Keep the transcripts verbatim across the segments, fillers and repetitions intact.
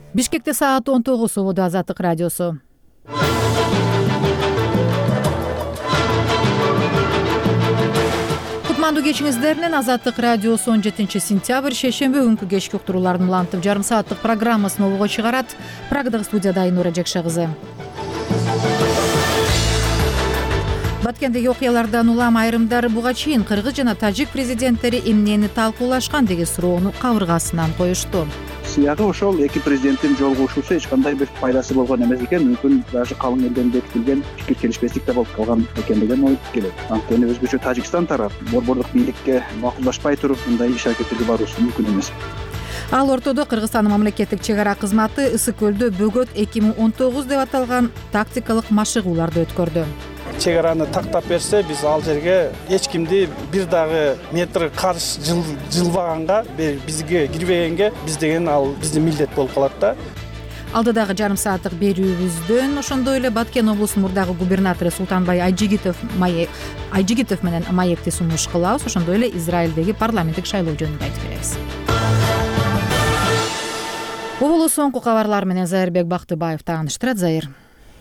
Бишкекте саат он тогуз убуду Азаттык радиосу. Кутмандуу кечиңиздер менен Азаттык радиосу он жетинчи сентябрь шейшемби күнкү кечки уктуруулардын улантып жарым сааттык программасын обого чыгарат. Прагдагы студияда Айнура Жекше кызы. Баткендеги окуялардан улам айрымдары буга чейин кыргыз жана тажик президенттери эмнени талкуулашкан деген суроону кабыргасынан коюшту. Сыягы ошол эки президенттин жолугушуусу эч кандай бир пайдасы болгон эмес экен, мүмкүн даже калың элден бекитилген пикир келишпестик да болуп калган экен деген ой келет. Анткени өзгөчө Тажикстан тарап борбордук бийликке макулдашпай туруп мындай иш аракеттерге баруусу мүмкүн эмес. Ал ортодо Кыргызстандын мамлекеттик чек ара кызматы Ысык көлдө бөгөт эки миң он тогуз деп аталган тактикалык машыгууларды өткөрдү. Чек араны тактап берсе, биз ал жерге эч кимди бир дагы метр карш жылбаганга, бизге кирбегенге биз деген ал биздин милдет болуп калат да. Алдыдагы жарым сааттык берүүбүздөн ошондой эле Баткен облусунун мурдагы губернатору Султанбай Айжигитов маек Айжигитов менен маекти сунуш кылабыз. Ошондой эле Израилдеги парламенттик шайлоо жөнүндө айтып беребиз. Бул соңку кабарлар менен Зайырбек Бактыбаев тааныштырат. Зайыр.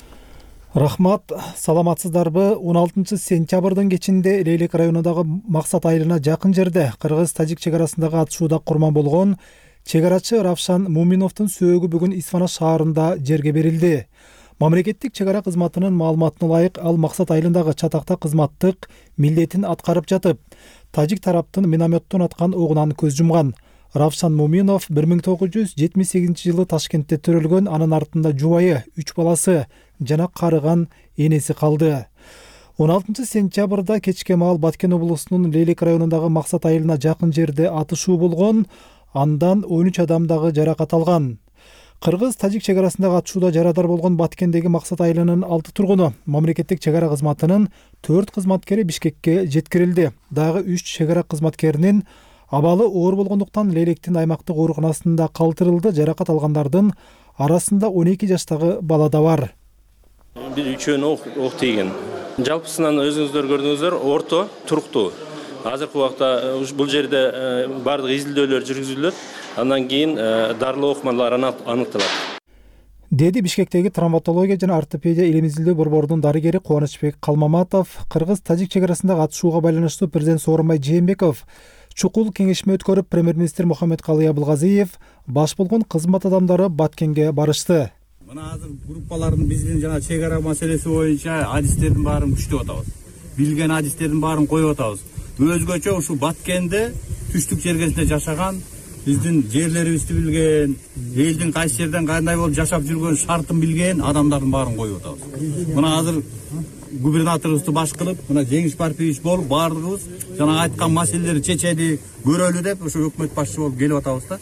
Рахмат, саламатсыздарбы? он алтынчы сентябрдын кечинде Лейлек районундагы Максат айылына жакын жерде Кыргыз-Тажик чек арасындагы атышууда курман болгон чек арачы Равшан Муминовдун сөөгү бүгүн Исфана шаарында жерге берилди. Мамлекеттик чек ара кызматынын маалыматына ылайык, ал Максат айылындагы чатакта кызматтык милдетин аткарып жатып, тажик тараптын минометтон аткан огунан көз жумган. Равшан Муминов бир миң тогуз жүз жетимиш сегизинчи жылы Ташкентте төрөлгөн, анын артында жубайы, үч баласы жана карыган энеси калды. он алтынчы сентябрда кечке маал Баткен облусунун Лейлек районундагы Максат айылына жакын жерде атышуу болгон, андан он үч адам дагы жаракат алган. Кыргыз-Тажик чек арасындагы атышууда жарадар болгон Баткендеги Максат айылынын алты тургуну мамлекеттик чек ара кызматынын төрт кызматкери Бишкекке жеткирилди. Дагы үч чек ара кызматкеринин абалы оор болгондуктан Лейлектин аймактык ооруканасында калтырылды. Жаракат алгандардын арасында он эки жаштагы бала да бар. Бир үчөөнү ок тийген. Жалпысынан өзүңүздөр көрдүңүздөр, орто туруктуу. Азыркы убакта бул жерде бардык изилдөөлөр жүргүзүлөт. Андан кийин дарылоо окумалар аныкталат. Деди Бишкектеги травматология жана ортопедия илим изилдөө борборунун дарыгери Кубанычбек Калмаматов. Кыргыз-Тажик чек арасындагы атышууга байланыштуу президент Сооронбай Жээнбеков чукул кеңешме өткөрүп, премьер-министр Мухаммедкалый Абылгазиев баш болгон кызмат адамдары Баткенге барышты. Мына азыр группалардын биздин жана чек ара маселеси боюнча адистердин баарын күчтөп атабыз. Билген адистердин баарын коюп атабыз. Өзгөчө ушу Баткенде түштүк жергесинде жашаган, биздин жерлерибизди билген, элдин кайсы жерден кандай болуп жашап жүргөн шартын билген адамдардын баарын коюп атабыз. Мына азыр губернаторубузду баш кылып, мына Жеңиш Парпиевич болуп, баардыгыбыз жана айткан маселелерди чечели көрөлү деп ошо өкмөт башчы болуп келип атабыз да.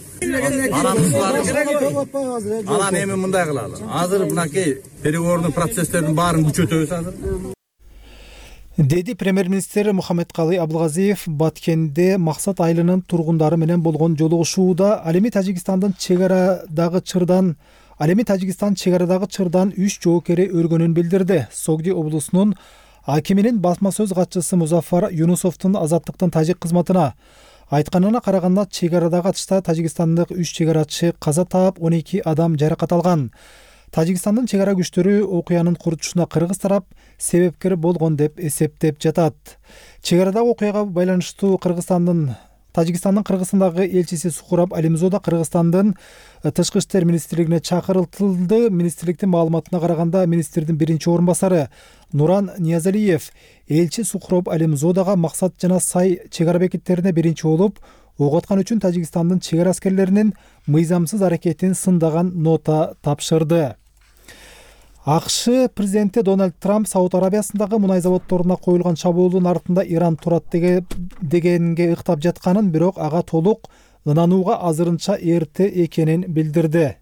Анан эми мындай кылалы. Азыр мынакей переговорный процесстердин баарын күчөтөбүз азыр. Деди премьер-министр Мухаммедкалый Абылгазиев Баткенде Максат айылынын тургундары менен болгон жолугушууда ал эми Тажикстандын чек арадагы чырдан Ал эми Тажикстан чек арадагы чырдан үч жоокери өлгөнүн билдирди. Согди облусунун акиминин басма сөз катчысы Музафар Юнусовдун азаттыктын тажик кызматына айтканына караганда, чек арадагы атышта тажикстандык үч чек арачы каза таап, он эки адам жаракат алган. Тажикстандын чек ара күчтөрү окуянын курутушуна кыргыз тарап себепкер болгон деп эсептеп жатат. Чек арадагы окуяга байланыштуу Кыргызстандын Тажикстандын Кыргызстандагы элчиси Сухураб Алимзода Кыргызстандын Тышкы иштер министрлигине чакыртылды. Министрликтин маалыматына караганда, министрдин биринчи орун басары Нуран Ниязалиев элчи Сухураб Алимзодага Максат жана Сай чек ара бекеттерине биринчи болуп ок аткан үчүн Тажикстандын чек ара аскерлеринин мыйзамсыз аракетин сындаган нота тапшырды. АКШ президенти Дональд Трамп Сауд Арабиясындагы мунай заводдоруна коюлган чабуулдун артында Иран турат дегенге ыктап жатканын, бирок ага толук ынанууга азырынча эрте экенин билдирди.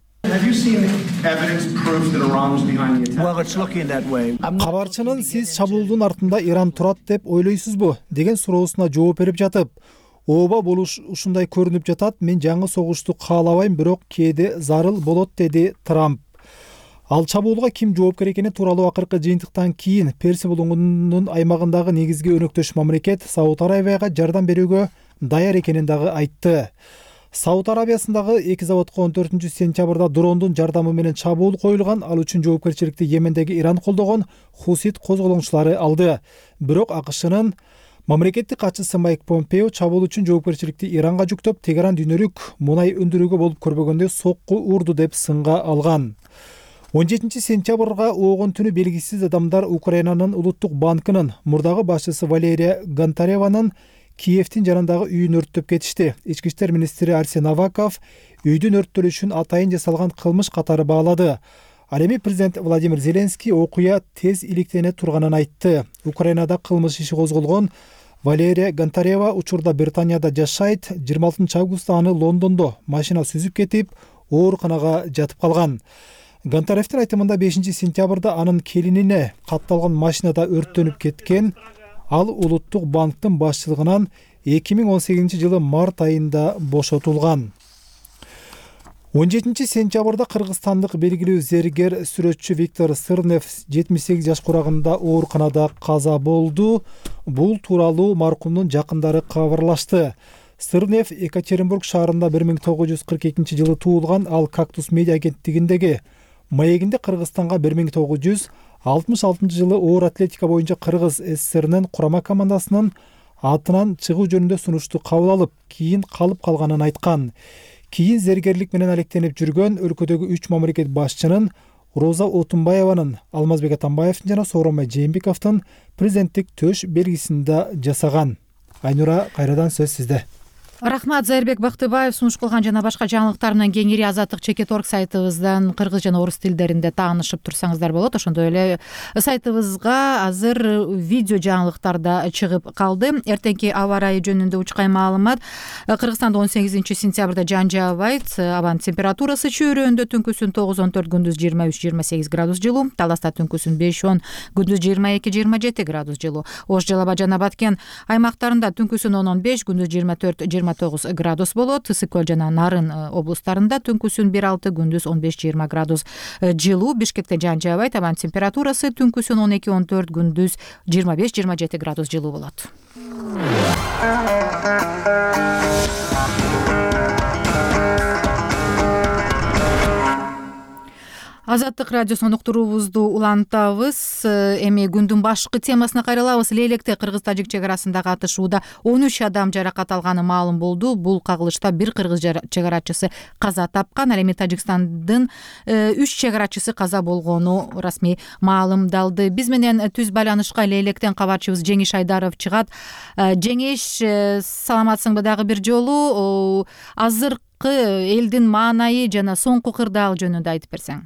Кабарчынын сиз чабуулдун артында Иран турат деп ойлойсузбу деген суроосуна жооп берип жатып, ооба болуш ушундай көрүнүп жатат, мен жаңы согушту каалабайм, бирок кээде зарыл болот, деди Трамп. Ал чабуулга ким жоопкер экени тууралуу акыркы жыйынтыктан кийин Персия булуңунун аймагындагы негизги өнөктөш мамлекет Сауд Арабияга жардам берүүгө даяр экенин дагы айтты. Сауд Арабиясындагы эки заводко он төртүнчү сентябрда дрондун жардамы менен чабуул коюлган. Ал үчүн жоопкерчиликти Йемендеги Иран колдогон Хусит козголоңчулары алды. Бирок АКШнын мамлекеттик катчысы Майк Помпео чабуул үчүн жоопкерчиликти Иранга жүктөп, Тегеран дүйнөлүк мунай өндүрүүгө болуп көрбөгөндө сокку урду деп сынга алган. он жетинчи сентябрга оогун түнү белгисиз адамдар Украинанын улуттук банкынын мурдагы башчысы Валерия Гонтареванын Киевдин жанындагы үйүн өрттөп кетишти. Ички иштер министри Арсен Аваков үйдүн өрттөлүшүн атайын жасалган кылмыш катары баалады. Ал эми президент Владимир Зеленский окуя тез иликтене турганын айтты. Украинада кылмыш иши козголгон Валерия Гонтарева учурда Британияда жашайт. жыйырма алтынчы августта аны Лондондо машина сүзүп кетип, ооруканага жатып калган. Гонтаревдин айтымында бешинчи сентябрда анын келинине катталган машинада өрттөнүп кеткен. Ал улуттук банктын башчылыгынан эки миң он сегизинчи жылы март айында бошотулган. он жетинчи сентябрда кыргызстандык белгилүү зергер сүрөтчү Виктор Сырнев жетимиш сегиз жаш курагында ооруканада каза болду. Бул тууралуу маркумдун жакындары кабарлашты. Сырнев Екатеринбург шаарында бир миң тогуз жүз кырк экинчи жылы туулган. Ал Кактус медиа агенттигиндеги маегинде Кыргызстанга бир миң тогуз жүз алтымыш алтынчы жылы оор атлетика боюнча Кыргыз СССРнын курама командасынын атынан чыгуу жөнүндө сунушту кабыл алып, кийин калып калганын айткан. Кийин зергерлик менен алектенип жүргөн өлкөдөгү үч мамлекет башчынын Роза Отунбаеванын, Алмазбек Атамбаевдин жана Сооронбай Жээнбековдун президенттик төш белгисин да жасаган. Айнура, кайрадан сөз сизде. Рахмат, Зайырбек Бактыбаев. Сунуш кылган жана башка жаңылыктар менен кеңири Азаттык чекит точка орг сайтыбыздан кыргыз жана орус тилдеринде таанышып турсаңыздар болот. Ошондой эле сайтыбызга азыр видео жаңылыктар да чыгып калды. Эртеңки аба ырайы жөнүндө учкай маалымат. Кыргызстанда он сегизинчи сентябрда жан жаабайт. Абанын температурасы чөйрөндө түнкүсүн тогуз он төрт, күндүз жыйырма үч жыйырма сегиз градус жылуу. Таласта түнкүсүн беш он, күндүз жыйырма эки жыйырма жети градус жылуу. Ош, Жалал Абад жана Баткен аймактарында түнкүсүн он он беш, күндүз жыйырма төрт жыйырма тогуз градус болот. Ысык көл жана Нарын облустарында түнкүсүн бир алты, күндүз он беш жыйырма градус жылуу. Бишкекте жан жаабайт. Абанын температурасы түнкүсүн он эки он төрт, күндүз жыйырма беш жыйырма жети градус жылуу болот. Азаттык радиосунун уктуруубузду улантабыз. Эми күндүн башкы темасына кайрылабыз. Лейлекте кыргыз-тажик чек арасындагы атышууда он үч адам жаракат алганы маалым болду. Бул кагылышта бир кыргыз чек арачысы каза тапкан. Ал эми Тажикстандын үч чек арачысы каза болгону расмий маалымдалды. Биз менен түз байланышка Лейлектен кабарчыбыз Жеңиш Айдаров чыгат. Жеңиш, саламатсыңбы дагы бир жолу? Азыркы элдин маанайы жана соңку кырдаал жөнүндө айтып берсең.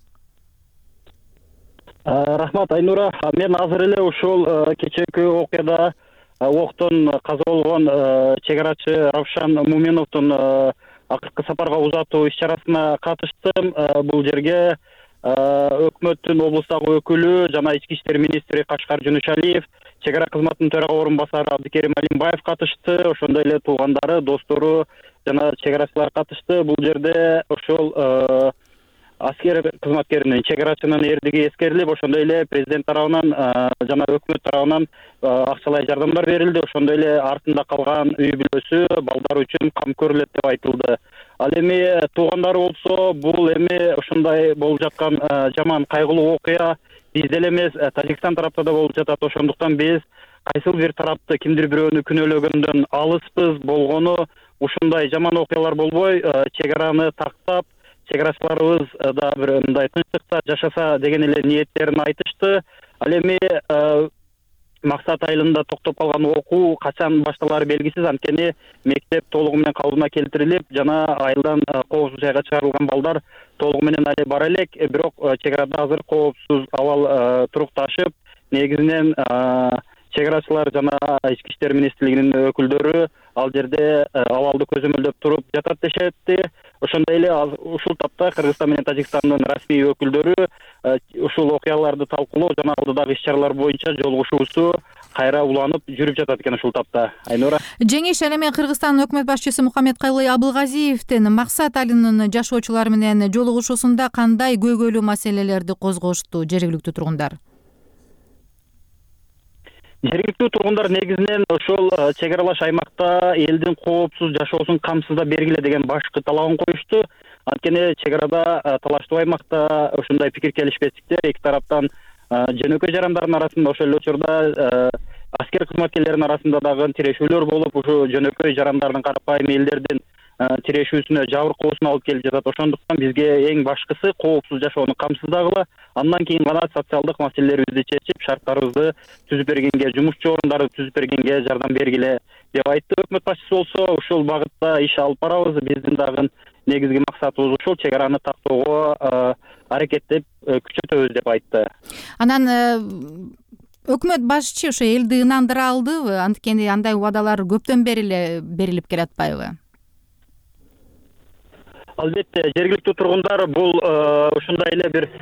Рахмат, Айнура. Мен азыр эле ушул кечээки окуяда октон каза болгон чек арачы Равшан Муменовдун акыркы сапарга узатуу иш чарасына катыштым. Бул жерге өкмөттүн облустагы өкүлү жана ички иштер министри Кашкар Жунушалиев, чек ара кызматынын төрага орун басары Абдикерим Алимбаев катышты. Ошондой эле туугандары, достору жана чек арачылар катышты. Бул жерде ошол аскер кызматкеринин, чек арачынын эрдиги эскерилип, ошондой эле президент тарабынан жана өкмөт тарабынан акчалай жардамдар берилди. Ошондой эле артында калган үй бүлөсү, балдар үчүн кам көрүлөт деп айтылды. Ал эми туугандары болсо, бул эми ушундай болуп жаткан жаман кайгылуу окуя бизде эле эмес, Тажикстан тарапта да болуп жатат. Ошондуктан биз кайсыл бир тарапты, кимдир бирөөнү күнөөлөгөндөн алыспыз. Болгону ушундай жаман окуялар болбой, чек араны тактап, чек арачыларыбыз да бир мындай тынчтыкта жашаса деген эле ниеттерин айтышты. Ал эми максат айылында токтоп калган окуу качан башталары белгисиз. Анткени мектеп толугу менен калыбына келтирилип, жана айылдан коопсуз жайга чыгарылган балдар толугу менен али бара элек. Бирок чек арада азыр коопсуз абал турукташып, негизинен чек арачылар жана ички иштер министрлигинин өкүлдөрү ал жерде абалды көзөмөлдөп туруп жатат дешетти. Ошондой эле ушул тапта Кыргызстан менен Тажикстандын расмий өкүлдөрү ушул окуяларды талкуулоо жана алдыдагы иш-чаралар боюнча жолугушуусу кайра уланып жүрүп жатат экен ушул тапта. Айнура. Жеңиш, ал эми Кыргызстандын өкмөт башчысы Мухаммедкалый Абылгазиевдин Максат Алинин жашоочулар менен жолугушуусунда кандай көйгөйлүү маселелерди козгошту жергиликтүү тургундар? жергиликтүү тургундар негизинен ошол чек аралаш аймакта элдин коопсуз жашоосун камсыздап бергиле деген башкы талабын коюшту. Анткени чек арада талаштуу аймакта ушундай пикир келишпестиктер эки тараптан жөнөкөй жарандардын арасында, ошол эле учурда аскер кызматкерлеринин арасында дагы тирешүүлөр болуп, ушу жөнөкөй жарандардын, карапайым элдердин тирешүүсүнө жабыркоосуна алып келип жатат. Ошондуктан бизге эң башкысы коопсуз жашоону камсыздагыла, андан кийин гана социалдык маселелерибизди чечип, шарттарыбызды түзүп бергенге, жумушчу орундарды түзүп бергенге жардам бергиле деп айтты. Өкмөт башчысы болсо ушул багытта иш алып барабыз. Биздин дагы негизги максатыбыз ушул, чек араны тактоого аракеттеп күчөтөбүз деп айтты. Анан өкмөт башчы ошо элди ынандыра алдыбы? Анткени андай убадалар көптөн бери эле берилип келатпайбы? Албетте, жергиликтүү тургундар бул ушундай эле бир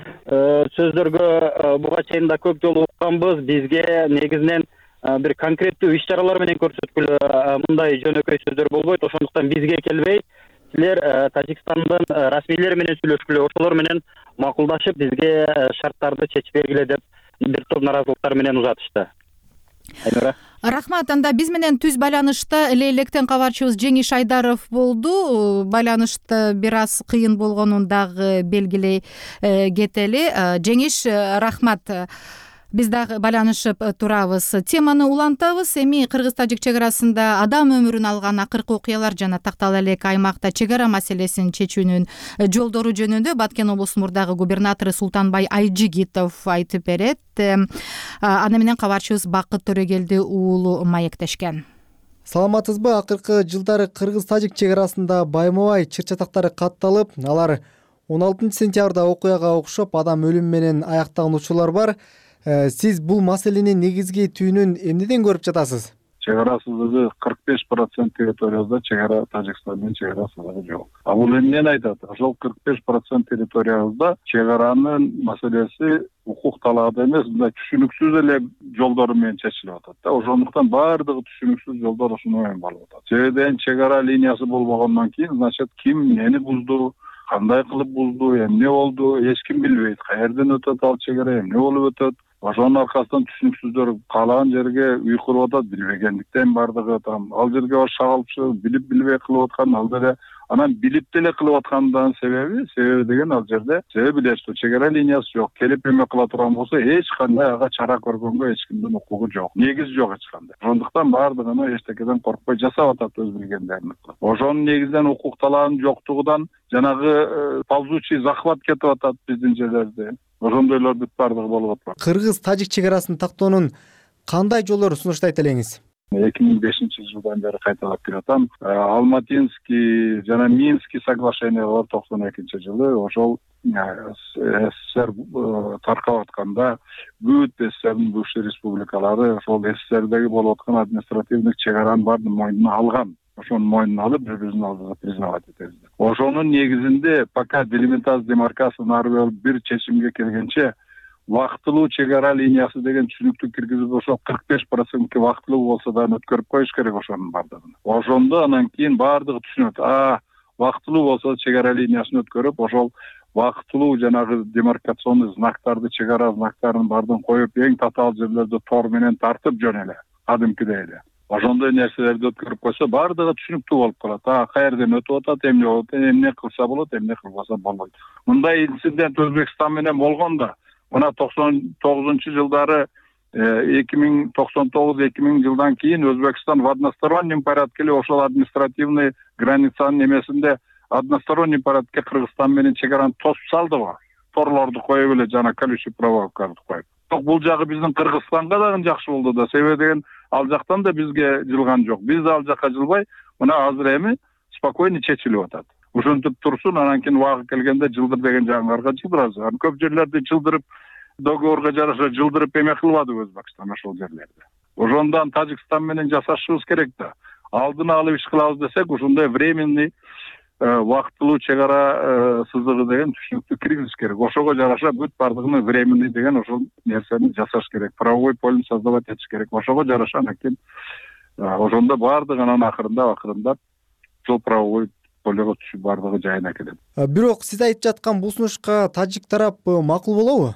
сөздөргө буга чейин да көп жолу укканбыз. Бизге негизинен бир конкреттүү иш чаралар менен көрсөткүлө мындай жөнөкөй сөздөр болбойт. Ошондуктан бизге келбей, силер Тажикстандын расмийлери менен сүйлөшкүлө, ошолор менен макулдашып, бизге шарттарды чечип бергиле деп бир топ наразылыктар менен узатышты. Айнура. Рахмат. Анда биз менен түз байланышта эле электен кабарчыбыз Жеңиш Айдаров болду. Байланышты бир аз кыйын болгонун дагы белгилей кетели. Жеңиш, рахмат. Биз дагы байланышып турабыз. Теманы улантабыз. Эми Кыргыз-Тажик чек арасында адам өмүрүн алган акыркы окуялар жана тактала элек аймакта чек ара маселесин чечүүнүн жолдору жөнүндө Баткен облусунун мурдагы губернатору Султанбай Айжигитов айтып берет. Аны менен кабарчыбыз Бакыт Төрөгелди уулу маектешкен. Саламатсызбы? Акыркы жылдары Кыргыз-Тажик чек арасында байма-бай чыр-чатактары катталып, алар он алтынчы сентябрда окуяга окшоп адам өлүмү менен аяктаган учурлар бар. Сиз бул маселенин негизги түйүнүн эмнеден көрүп жатасыз? Чек ара сызыгы кырк беш процент территорияда чек ара Тажикстан менен чек ара сызыгы жок. А бул эмнени айтат? Ошол кырк беш процент территориябызда чек аранын маселеси укук талаада эмес, мындай түшүнүксүз эле жолдору менен чечилип атат да. Ошондуктан баардыгы түшүнүксүз жолдор ошону менен болуп атат. Себебен чек ара линиясы болбогондон кийин, значит, ким эмнени бузду, кандай кылып бузду, эмне болду, эч ким билбейт. Каерден өтөт ал чек ара, эмне болуп өтөт? Ошонун аркасынан түшүнүксүздөр каалаган жерге үй куруп атат, билбегендиктен бардыгы там ал жерге башка калыпчы, билип билбей кылып аткан, ал деле анан билип деле кылып аткандын себеби, себеби деген ал жерде себеби билесиз, чек ара линиясы жок. Келип эме кыла турган болсо, эч кандай ага чара көргөнгө эч кимдин укугу жок. Негиз жок эч кандай. Ошондуктан баардыгын эчтекеден коркпой жасап атат, өз билгендерин кылып. Ошонун негизинен укук талаанын жоктугунан жанагы ползучий захват кетип атат биздин жерлерде. Ошондойлор бүт баардыгы болуп атат. Кыргыз-Тажик чек арасын тактоонун кандай жолдору сунуштайт элеңиз? эки миң бешинчи жылдан бери кайталап келатам. Алматинский жана Минский соглашение бар токсон экинчи жылы. Ошол СССР таркап атканда бүт СССРдин бывший республикалары ошол СССРдеги болуп аткан административдик чек аранын баарын мойнуна алган. Ошону мойнуна алып, бири-биринин алдында признавать этебиз. Ошонун негизинде пока делимитация демаркацияны ары бир чечимге келгенче вактылуу чек ара линиясы деген түшүнүктү киргизип, ошол кырк беш процентке вактылуу болсо да өткөрүп коюш керек ошонун баардыгын. Ошондо анан кийин баардыгы түшүнөт. А, вактылуу болсо чек ара линиясын өткөрүп, ошол вактылуу жанагы демаркационный знактарды, чек ара знактарын баардыгын коюп, эң татаал жерлерди тор менен тартып жөн эле, кадимкидей эле. Ошондой нерселерди өткөрүп койсо, баардыгы түшүнүктүү болуп калат. А, каерден өтүп атат, эмне болот, эмне кылса болот, эмне кылбаса болбойт. Мындай инцидент Өзбекстан менен болгон да. Мына токсон тогузунчу жылдары эки миң токсон тогуз эки миң жылдан кийин Өзбекстан в одностороннем порядке эле ошол административный границанын эмесинде односторонний порядке Кыргызстан менен чек араны тосуп салды го. Торлорду коюп эле жана колючий проволокаларды коюп. Бирок бул жагы биздин Кыргызстанга дагы жакшы болду да. Себеби деген ал жактан да бизге жылган жок. Биз да ал жакка жылбай, мына азыр эми спокойно чечилип атат. Ушинтип турсун, анан кийин убагы келгенде жылдыр деген жаңгарга жылдырабыз. Анан көп жерлерди жылдырып, договорго жараша жылдырып эме кылбады Өзбекстан ошол жерлерде. Ошондон Тажикстан менен жасашыбыз керек да. Алдын алып иш кылабыз десек, ушундай временный вактылуу чек ара сызыгы деген түшүнүктү киргизиш керек. Ошого жараша бүт баардыгын временный деген ошол нерсени жасаш керек. Правовой поле создавать этиш керек. Ошого жараша анан кийин ошондо баардыгы анан акырында акырында жол правовой полего түшүп баардыгы жайына келет. Бирок сиз айтып жаткан бул сунушка тажик тарап макул болобу?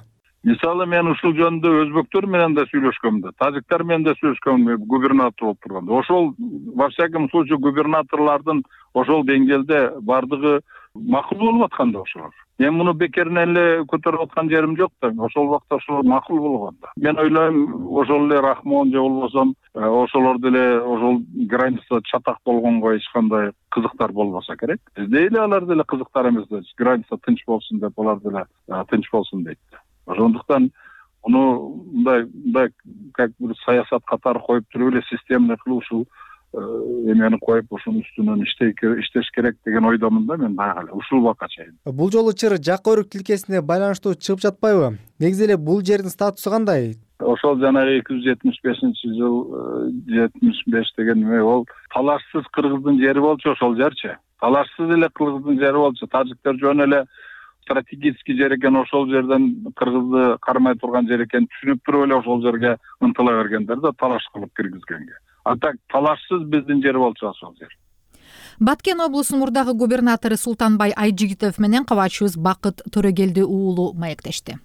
Мисалы мен ушул жөнүндө өзбектөр менен да сүйлөшкөм да, тажиктар менен да сүйлөшкөм губернатор болуп турганда. Ошол во всяком случае губернаторлордун ошол деңгээлде бардыгы макул болуп аткан да ошол. Мен муну бекеринен эле көтөрүп аткан жерим жок да. Ошол убакта ошол макул болгон да. Мен ойлойм, ошол эле Рахмон же болбосо ошолор деле ошол граница чатак болгонго эч кандай кызыктар болбосо керек. Бизде эле алар деле кызыктар эмес да. Граница тынч болсун деп, алар деле тынч болсун дейт. Ошондуктан муну мындай мындай как бир саясат катары коюп туруп эле системный кылып ушул эмени коюп ушунун үстүнөн иштеш керек деген ойдомун да мен дагы эле ушул убакка чейин. Бул жолу чыр жак өрүк тилкесине байланыштуу чыгып жатпайбы? Негизи эле бул жердин статусу кандай? Ошол жанагы эки жүз жетимиш бешинчи жыл жетимиш беш деген эме ол талашсыз кыргыздын жери болчу, ошол жерчи. Талашсыз эле кыргыздын жери болчу. Тажиктер жөн эле стратегический жер экен, ошол жерден кыргызды кармай турган жер экен түшүнүп туруп эле ошол жерге ынтыла бергендер да, талаш кылып киргизгенге. А так талашсыз биздин жер болчу ошол жер. Баткен облусунун мурдагы губернатору Султанбай Айжигитов менен кабачыбыз Бакыт Төрөгелди уулу маектешти.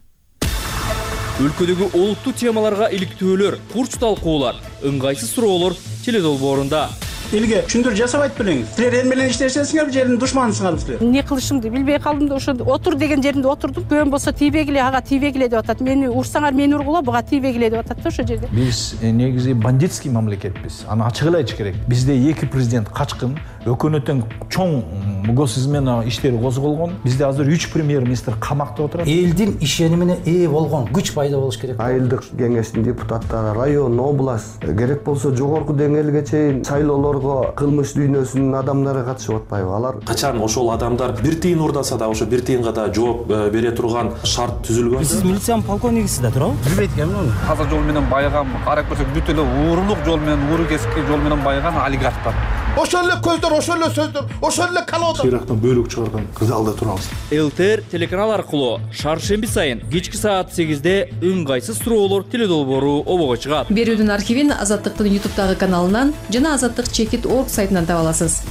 Өлкөдөгү олуттуу темаларга иликтөөлөр, курч талкуулар, ыңгайсыз суроолор теледолбоорунда. Элге түшүндүрүү жасабайт белеңиз. Силер эл менен иштешесиңер, жердин душманысыңар силер. Эмне кылышымды билбей калдым да, ошо отур деген жеринде отурдум. Көөм болсо тийбегиле, ага тийбегиле деп атат. Мени урсаңар мени ургула, буга тийбегиле деп атат да ошо жерде. Биз негизи бандитский мамлекетпиз. Аны ачык эле айтыш керек. Бизде эки президент качкын, өкмөттүн чоң госизмена иштери козголгон. Бизде азыр үч премьер-министр камакта отурат. Элдин ишенимине ээ болгон күч пайда болуш керек. Айылдык кеңештин депутаттары, район, область, керек болсо жогорку деңгээлге чейин шайлоолорго кылмыш дүйнөсүнүн адамдары катышып атпайбы? Алар качан ошол адамдар бир тыйын урдаса да ошо бир тыйынга да жооп бере турган шарт түзүлгөн. Сиз милициянын полковнигисиз да туурабы? Билбейт экенмин муну. Каза жол менен байыган, карап көрсөк бүт эле уурулук жол менен, ууру кесипки жол менен байыган олигархтар. Ошол эле көздөр, ошол эле сөздөр, ошол эле калоодор. Ирактан бөлүк чыгарган залда турабыз. ЛТР телеканал аркылуу шаршемби сайын кечки саат сегизде ыңгайсыз суроолор теледолбоору обого чыгат. Берүүнүн архивин Азаттыктын ютубтагы каналынан жана азаттык чекит точка орг сайтынан таба аласыз.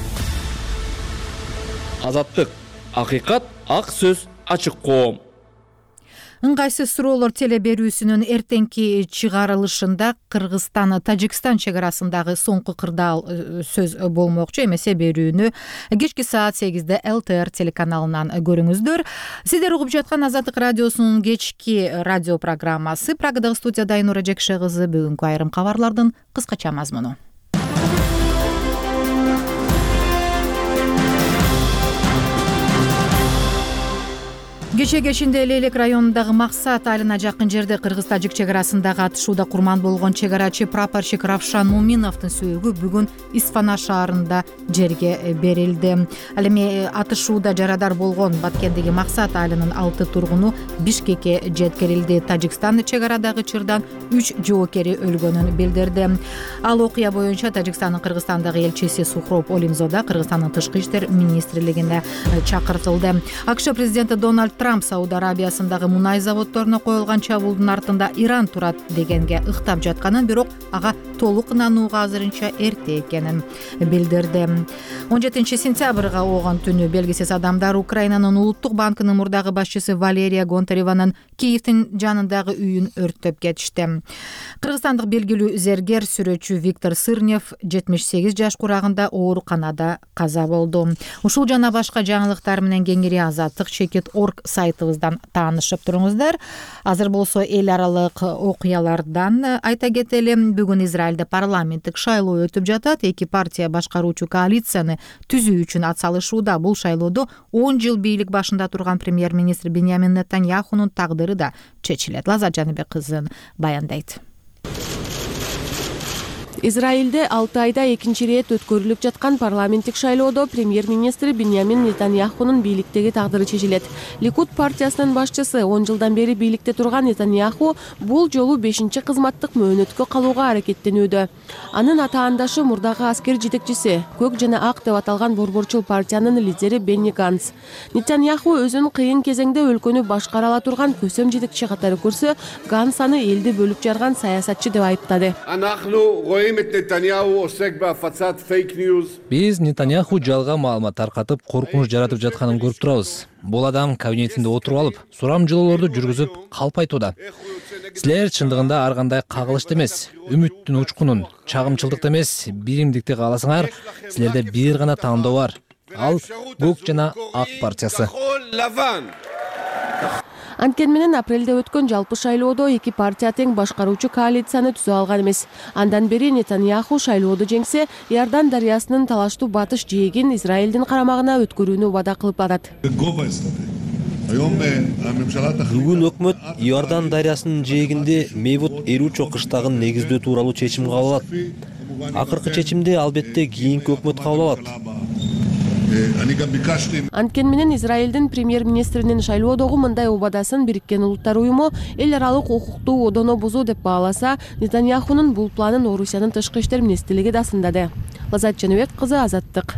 Азаттык, акыйкат, ак сөз, ачык коом. Ыңгайсыз суроолор теле берүүсүнүн эртеңки чыгарылышында Кыргызстан Тажикстан чек арасындагы соңку кырдаал сөз болмокчу. Эмесе берүүнү кечки саат сегизде ЛТР телеканалынан көрүңүздөр. Сиздер угуп жаткан Азаттык радиосунун кечки радио программасы. Прагадагы студияда Айнура Жекше кызы. Бүгүнкү айрым кабарлардын кыскача мазмуну. Кече кечинде Лейлек районундагы Максат айылына жакын жерде кыргыз-тажик чек арасындагы атышууда курман болгон чек арачы прапорщик Равшан Муминовдун сөөгү бүгүн Исфана шаарында жерге берилди. Ал эми атышууда жарадар болгон Баткендеги Максат айылынын алты тургуну Бишкекке жеткирилди. Тажикстан чек арадагы чырдан үч жоокери өлгөнүн билдирди. Ал окуя боюнча Тажикстандын Кыргызстандагы элчиси Сухроб Олимзода Кыргызстандын тышкы иштер министрлигине чакыртылды. АКШ президенти Дональд Трамп Сауд Арабиясындагы мунай заводдоруна коюлган чабуулдун артында Иран турат дегенге ыктап жатканын, бирок ага толук ынанууга азырынча эрте экенин билдирди. он жетинчи сентябрга огон түнү белгисиз адамдар Украинанын улуттук банкынын мурдагы башчысы Валерия Гонтареванын Киевдин жанындагы үйүн өрттөп кетишти. Кыргызстандык белгилүү зергер, сүрөтчү Виктор Сырнев жетимиш сегиз жаш курагында ооруканада каза болду. Ушул жана башка жаңылыктар менен кеңири Азаттык чекит точка орг сайтыбыздан таанышып туруңуздар. Азыр болсо эл аралык окуялардан айта кетели. Бүгүн Израилде парламенттик шайлоо өтүп жатат. Эки партия башкаруучу коалицияны түзүү үчүн атсалышууда. Бул шайлоодо он жыл бийлик башында турган премьер-министр Биньямин Нетаньяхунун тагдыры да чечилет. Лаза Жаныбек кызы баяндайт. Израилде алты айда экинчи рет өткөрүлүп жаткан парламенттик шайлоодо премьер-министр Биньямин Нетаньяхунун бийликтеги тагдыры чечилет. Ликуд партиясынын башчысы он жылдан бери бийликте турган Нетаньяху бул жолу бешинчи кызматтык мөөнөткө калууга аракеттенүүдө. Анын атаандашы мурдагы аскер жетекчиси, көк жана ак деп аталган борборчул партиянын лидери Бенни Ганц. Нетаньяху өзүн кыйын кезеңде өлкөнү башкара ала турган көсөм жетекчи катары көрсө, Ганц аны элди бөлүп жарган саясатчы деп айыптады. Биз Нетаньяху жалган маалымат таркатып, коркунуч жаратып жатканын көрүп турабыз. Бул адам кабинетинде отуруп алып, сурам жылоолорду жүргүзүп, калп айтууда. Силер чындыгында ар кандай кагылышты эмес, үмүттүн учкунун, чагымчылдыкты эмес, биримдикти кааласаңар, силерде бир гана тандоо бар. Ал Көк жана Ак партиясы. Анткени менен апрелде өткөн жалпы шайлоодо эки партия тең башкаруучу коалицияны түзө алган эмес. Андан бери Нетаньяху шайлоодо жеңсе, Иордан дарыясынын талаштуу батыш жээгин Израилдин карамагына өткөрүүнү убада кылып атат. Бүгүн өкмөт Иордан дарыясынын жээгинде Мейвут Эручо кыштагын негиздөө тууралуу чечим кабыл алат. Акыркы чечимди албетте кийинки өкмөт кабыл алат. Анткени менен Израилдин премьер-министринин шайлоодогу мындай убадасын Бириккен Улуттар уюму эл аралык укуктуу одону бузуу деп бааласа, Нетаньяхунун бул планын Орусиянын тышкы иштер министрлиги да сындады. Лазат Жаныбек кызы, Азаттык.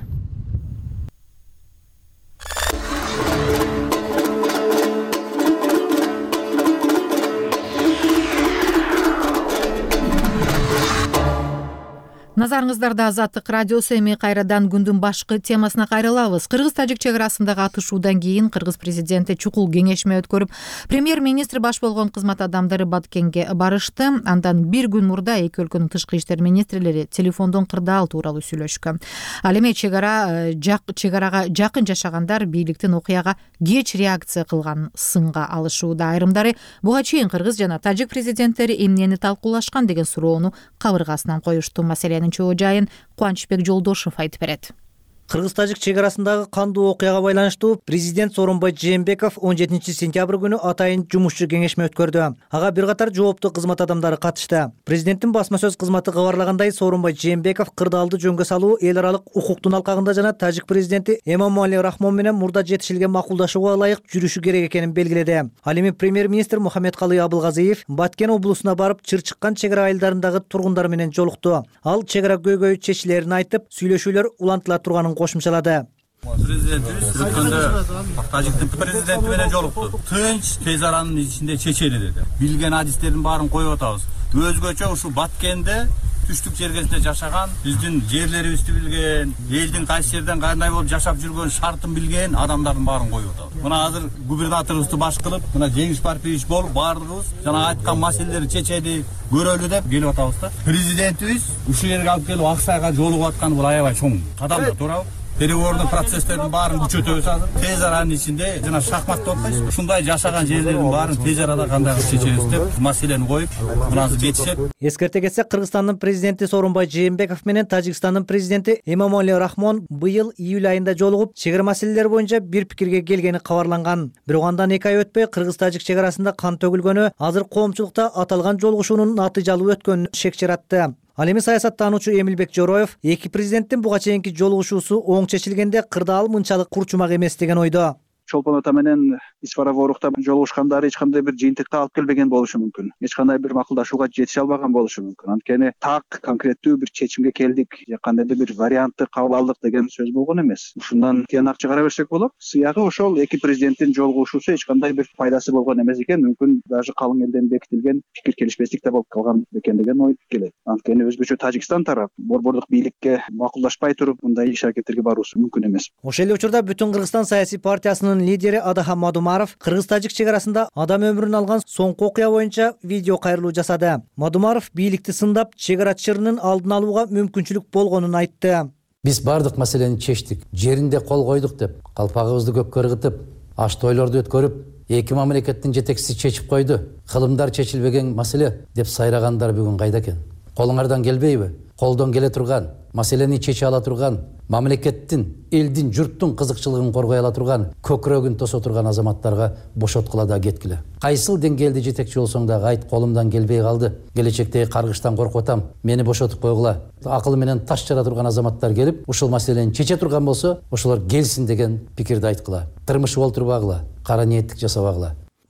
Назарыңыздарда Азаттык радиосу. Эми кайрадан күндүн башкы темасына кайрылабыз. Кыргыз-тажик чек арасындагы атышуудан кийин Кыргыз президенти чукул кеңешме өткөрүп, премьер-министр баш болгон кызмат адамдары Баткенге барышты. Андан бир күн мурда эки өлкөнүн тышкы иштер министрлери телефондон кырдаал тууралуу сүйлөшкөн. Ал эми чек ара жак чек арага жакын жашагандар бийликтин окуяга кеч реакция кылган сынга алышууда. Айрымдары буга чейин кыргыз жана тажик президенттери эмнени талкуулашкан деген суроону кабыргасынан коюшту. Маселенин чоо жайын Кубанычбек Жолдошев айтып берет. Кыргыз-тажик чек арасындагы кандуу окуяга байланыштуу президент Сооронбай Жээнбеков он жетинчи сентябрь күнү атайын жумушчу кеңешме өткөрдү. Ага бир катар жооптуу кызмат адамдары катышты. Президенттин басма сөз кызматы кабарлагандай, Сооронбай Жээнбеков кырдаалды жөнгө салуу эл аралык укуктун алкагында жана тажик президенти Эмомали Рахмон менен мурда жетишилген макулдашууга ылайык жүрүшү керек экенин белгиледи. Ал эми премьер-министр Мухаммедкалый Абылгазиев Баткен облусуна барып, чыр-чыккан чек ара айылдарындагы тургундар менен жолукту. Ал чек ара көйгөй чечилерин айтып, сүйлөшүүлөр улантыла турганын кошумчалады. Президентибиз өткөндө Тажиктин президенти менен жолукту. Тынч, тез аранын ичинде чечели деди. Билген адистердин баарын коюп атабыз. Өзгөчө ушу Баткенде түштүк жергесинде жашаган, биздин жерлерибизди билген, элдин кайсы жерден кандай болуп жашап жүргөн шартын билген адамдардын баарын коюп атабыз. Мына азыр губернаторубузду баш кылып, мына Жеңиш Парпиевич болуп, баардыгыбыз жана айткан маселелерди чечели көрөлү деп келип атабыз да. Президентибиз ушул жерге алып келип Аксайга жолугуп атканы бул аябай чоң кадам да, туурабы? Переговордун процесстердин баарын күчөтөбүз азыр. Тез аранын ичинде жана шахматта отпайсыз. Ушундай жашаган жерлердин баарын тез арада кандай кылып чечебиз деп маселени коюп, мынасы кетишет. Эскерте кетсек, Кыргызстандын президенти Сооронбай Жээнбеков менен Тажикстандын президенти Эмомали Рахмон быйыл июль айында жолугуп, чек ара маселелери боюнча бир пикирге келгени кабарланган. Бирок андан эки ай өтпөй Кыргыз-тажик чек арасында кан төгүлгөнү азыр коомчулукта аталган жолугушуунун натыйжалуу өткөнүн шек жаратты. Ал эми саясаттануучу Эмилбек Жороев эки президенттин буга чейинки жолугушуусу оң чечилгенде кырдаал мынчалык курчумак эмес деген ойдо. Чолпон ата менен Исфараворукта жолугушкандары эч кандай бир жыйынтыкка алып келбеген болушу мүмкүн. Эч кандай бир макулдашууга жетише албаган болушу мүмкүн. Анткени так конкреттүү бир чечимге келдик, же кандайдыр бир вариантты кабыл алдык деген сөз болгон эмес. Ушундан тиянак чыгара берсек болот. Сыягы ошол эки президенттин жолугушуусу эч кандай бир пайдасы болгон эмес экен. Мүмкүн даже калың элден бекитилген пикир келишпестик да болуп калган экен деген ой келет. Анткени өзгөчө Тажикстан тарап борбордук бийликке макулдашпай туруп мындай иш аракеттерге баруусу мүмкүн эмес. Ошол эле учурда Бүтүн Кыргызстан саясий партиясынын лидери Адахам Мадумаров Кыргыз-тажик чек арасында адам өмүрүн алган соңку окуя боюнча видео кайрылуу жасады. Мадумаров бийликти сындап, чек ара чырынын алдын алууга мүмкүнчүлүк болгонун айтты. Биз бардык маселени чечтик, жеринде кол койдук деп, калпагыбызды көккө ыргытып, аш тойлорду өткөрүп, эки мамлекеттин жетекчиси чечип койду. Кылымдар чечилбеген маселе деп сайрагандар бүгүн кайда экен? Колуңардан келбейби? Колдон келе турган, маселени чече ала турган, мамлекеттин, элдин, журттун кызыкчылыгын коргой ала турган, көкүрөгүн тосо турган азаматтарга бошоткула да кеткиле. Кайсыл деңгээлде жетекчи болсоң да айт колумдан келбей калды. Келечектеги каргыштан коркуп атам. Мени бошотуп койгула. Акыл менен таш жара турган азаматтар келип, ушул маселени чече турган болсо, ошолор келсин деген пикирди айткыла. Тырмышы болтурбагыла, кара ниеттик жасабагыла.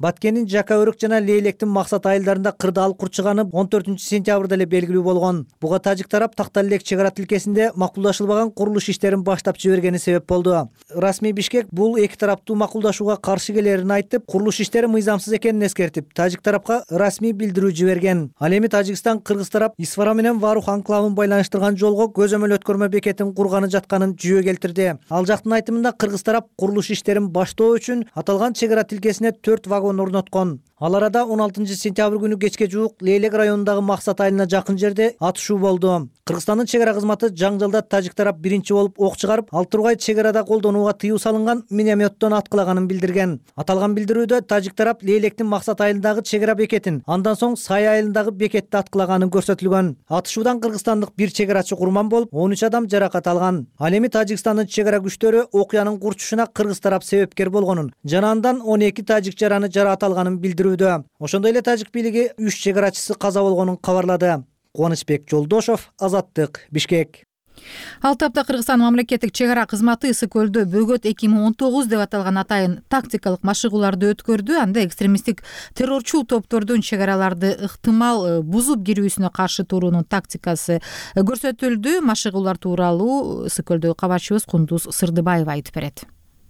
Баткендин Жака өрүк жана Лейлектин Максат айылдарында кырдаал курчуганы он төртүнчү сентябрда эле белгилүү болгон. Буга тажик тарап Такталелек чек ара тилкесинде макулдашылбаган курулуш иштерин баштап жибергени себеп болду. Расмий Бишкек бул эки тараптуу макулдашууга каршы келерин айтып, курулуш иштери мыйзамсыз экенин эскертип, тажик тарапка расмий билдирүү жиберген. Ал эми Тажикстан, Кыргыз тарап Исфара менен Варух анклавын байланыштырган жолго көзөмөл өткөрмө бекетин курганы жатканын жүйө келтирди. Ал жактын айтымында Кыргыз тарап курулуш иштерин баштоо үчүн аталган чек ара тилкесине төрт вагон орноткон. Ал арада он алтынчы сентябрь күнү кечке жуук Лейлек районундагы Максат айылына жакын жерде атышуу болду. Кыргызстандын чек ара кызматы жаңжалда тажик тарап биринчи болуп ок чыгарып, ал тургай чек арада колдонууга тыюу салынган минометтон аткылаганын билдирген. Аталган билдирүүдө тажик тарап Лейлектин Максат айылындагы чек ара бекетин, андан соң Сай айылындагы бекетти аткылаганын көрсөтүлгөн. Атышуудан кыргызстандык бир чек арачы курман болуп, он үч адам жаракат алган. Ал эми Тажикстандын чек ара күчтөрү окуянын курчушуна Кыргыз тарап себепкер болгонун жана андан он эки тажик жараны жараат алганын билдирүүдө. Ошондой эле тажик бийлиги үч чек арачысы каза болгонун кабарлады. Кубанычбек Жолдошов, Азаттык, Бишкек. Ал тапта Кыргызстан мамлекеттик чек ара кызматы Ысык көлдө бөгөт эки миң он тогуз деп аталган атайын тактикалык машыгууларды өткөрдү. Анда экстремисттик террорчул топтордун чек араларды ыктымал бузуп кирүүсүнө каршы туруунун тактикасы көрсөтүлдү. Машыгуулар тууралуу Ысык көлдөгү кабарчыбыз Кундуз Сырдыбаева айтып берет.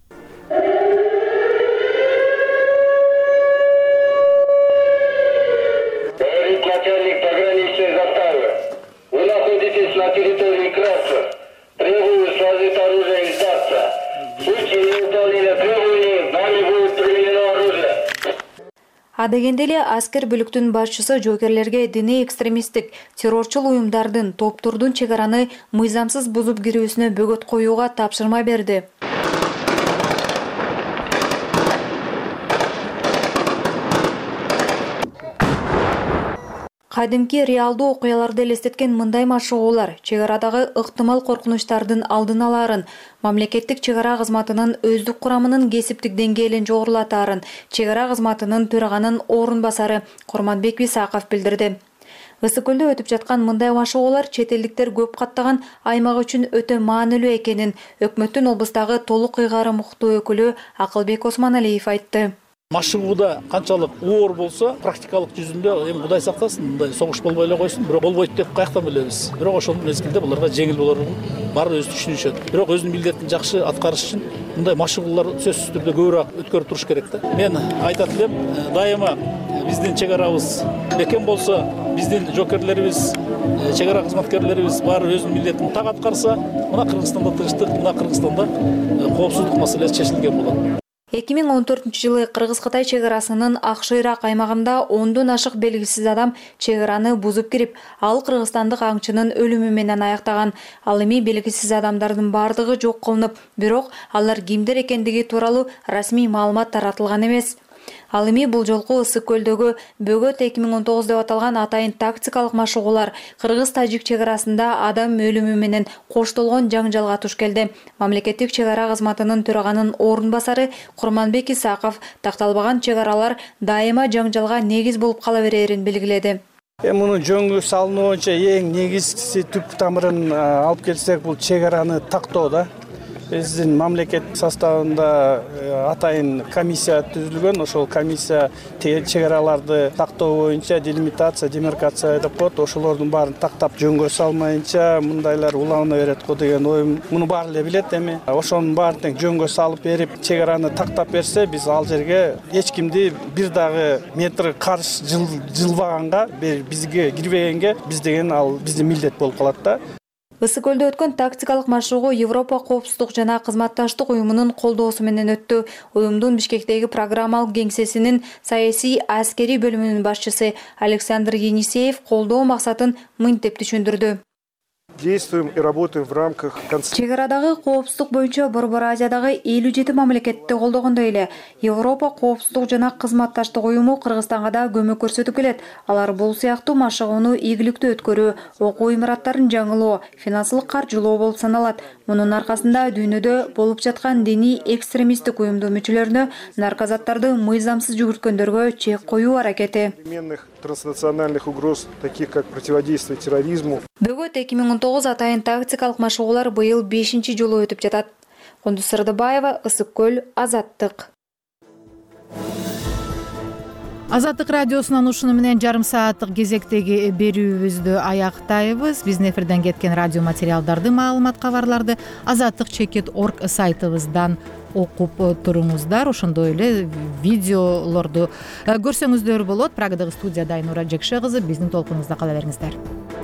На территории Красных. Требую сложить оружие и сдаться. В случае невыполнения требований нами будет применено оружие. Адегенде эле аскер бүлүктүн башчысы жоокерлерге диний экстремисттик террорчул уюмдардын топтордун чек араны мыйзамсыз бузуп кирүүсүнө бөгөт коюуга тапшырма берди. Кадимки реалдуу окуяларды элестеткен мындай машыгуулар чек арадагы ыктымал коркунучтардын алдын аларын, мамлекеттик чек ара кызматынын өздүк курамынын кесиптик деңгээлин жогорулатаарын чек ара кызматынын төраганын орун басары Курманбек Бисаков билдирди. Ысык көлдө өтүп жаткан мындай машыгуулар чет элдиктер көп каттаган аймак үчүн өтө маанилүү экенин өкмөттүн облустагы толук ыйгарым укуктуу өкүлү Акылбек Осмоналиев айтты. Машыгууда канчалык оор болсо, практикалык жүзүндө эми Кудай сактасын, мындай согуш болбой эле койсун, бирок болбойт деп каяктан билебиз. Бирок ошол мезгилде буларга жеңил болорун баары өзү түшүнүшөт. Бирок өзүнүн милдетин жакшы аткарыш үчүн мындай машыгуулар сөзсүз түрдө көбүрөөк өткөрүп туруш керек да. Мен айтат элем, дайыма биздин чек арабыз бекем болсо, биздин жоокерлерибиз, чек ара кызматкерлерибиз баары өзүнүн милдетин так аткарса, мына Кыргызстанда тынчтык, мына Кыргызстанда коопсуздук маселеси чечилген болот. эки миң он төртүнчү жылы Кыргыз-Кытай чек арасынын Акшыйрак аймагында ондон ашык белгисиз адам чек араны бузуп кирип, ал кыргызстандык аңчынын өлүмү менен аяктаган. Ал эми белгисиз адамдардын бардыгы жок кылынып, бирок алар кимдер экендиги тууралуу расмий маалымат таратылган эмес. Ал эми бул жолку Ысык көлдөгү бөгөт эки миң он тогуз деп аталган атайын тактикалык машыгуулар Кыргыз-Тажик чек арасында адам өлүмү менен коштолгон жаңжалга туш келди. Мамлекеттик чек ара кызматынын төраганын орун басары Курманбек Исаков такталбаган чек аралар дайыма жаңжалга негиз болуп кала берерин белгиледи. Эми муну жөнгө салынуу боюнча эң негизгиси түп тамырын алып келсек, бул чек араны тактоо да. Биздин мамлекет составында атайын комиссия түзүлгөн. Ошол комиссия чек араларды тактоо боюнча делимитация, демаркация деп коет. Ошолордун баарын тактап жөнгө салмайынча мындайлар улана берет го деген оюм. Муну баары эле билет эми. Ошонун баарын тең жөнгө салып берип, чек араны тактап берсе, биз ал жерге эч кимди бир дагы метр карш жылбаганга, бизге кирбегенге биз деген ал биздин милдет болуп калат да. Ысык көлдө өткөн тактикалык машыгуу Европа коопсуздук жана кызматташтык уюмунун колдоосу менен өттү. Уюмдун Бишкектеги программалык кеңсесинин саясий аскерий бөлүмүнүн башчысы Александр Енисеев колдоо максатын мынтип түшүндүрдү. Действуем и работаем в рамках чек арадагы коопсуздук боюнча Борбор Азиядагы элүү жети мамлекетти колдогондой эле Европа коопсуздук жана кызматташтык уюму Кыргызстанга да көмөк көрсөтүп келет. Алар бул сыяктуу машыгууну ийгиликтүү өткөрүү, окуу имараттарын жаңылоо, финансылык каржылоо болуп саналат. Мунун аркасында дүйнөдө болуп жаткан диний экстремисттик уюмдун мүчөлөрүнө наркозаттарды мыйзамсыз жүгүрткөндөргө чек коюу аракети. Транснациональных угроз, таких как противодействие терроризму. Бөгөт эки миң он тогуз атайын тактикалык машыгуулар быйыл бешинчи жолу өтүп жатат. Кундуз Сырдыбаева, Ысык көл, Азаттык. Азаттык радиосунан ушуну менен жарым сааттык кезектеги берүүбүздү аяктайбыз. Биздин эфирден кеткен радио материалдарды, маалымат кабарларды азаттык чекит орг сайтыбыздан окуп туруңуздар. Ошондой эле видеолорду көрсөңүздөр болот. Прагадагы студияда Айнура Жекше кызы, биздин толкунубузда кала бериңиздер.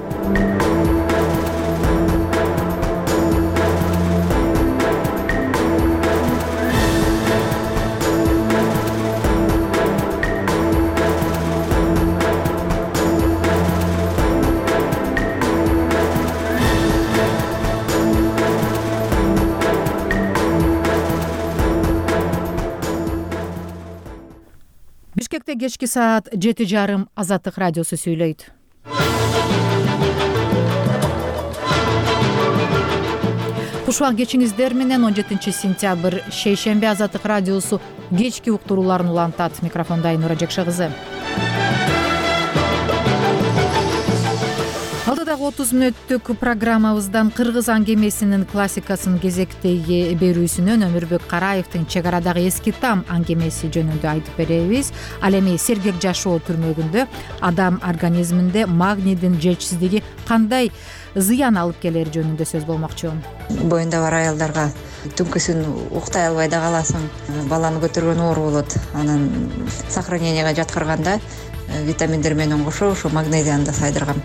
Бишкекте кечки саат жети жарым Азаттык радиосу сүйлөйт. Кушубак кечиңиздер менен он жетинчи сентябрь шейшемби Азаттык радиосу кечки уктурууларын улантат. Микрофонда Айнура Жекше кызы. Алдыдагы отуз мүнөттүк программабыздан кыргыз аңгемесинин классикасын кезектеги берүүсүнөн Өмүрбек Караевдин Чек арадагы эски там аңгемеси жөнүндө айтып беребиз. Ал эми сергек жашоо түрмөгүндө адам организминде магнийдин жетишсиздиги кандай зыян алып келери жөнүндө сөз болмокчу. Боюнда бар аялдарга түнкүсүн уктай албай да каласың, баланы көтөргөн оор болот. Анан сохраненияга жаткырганда витаминдер менен кошо ошо магнийди анда сайдырган.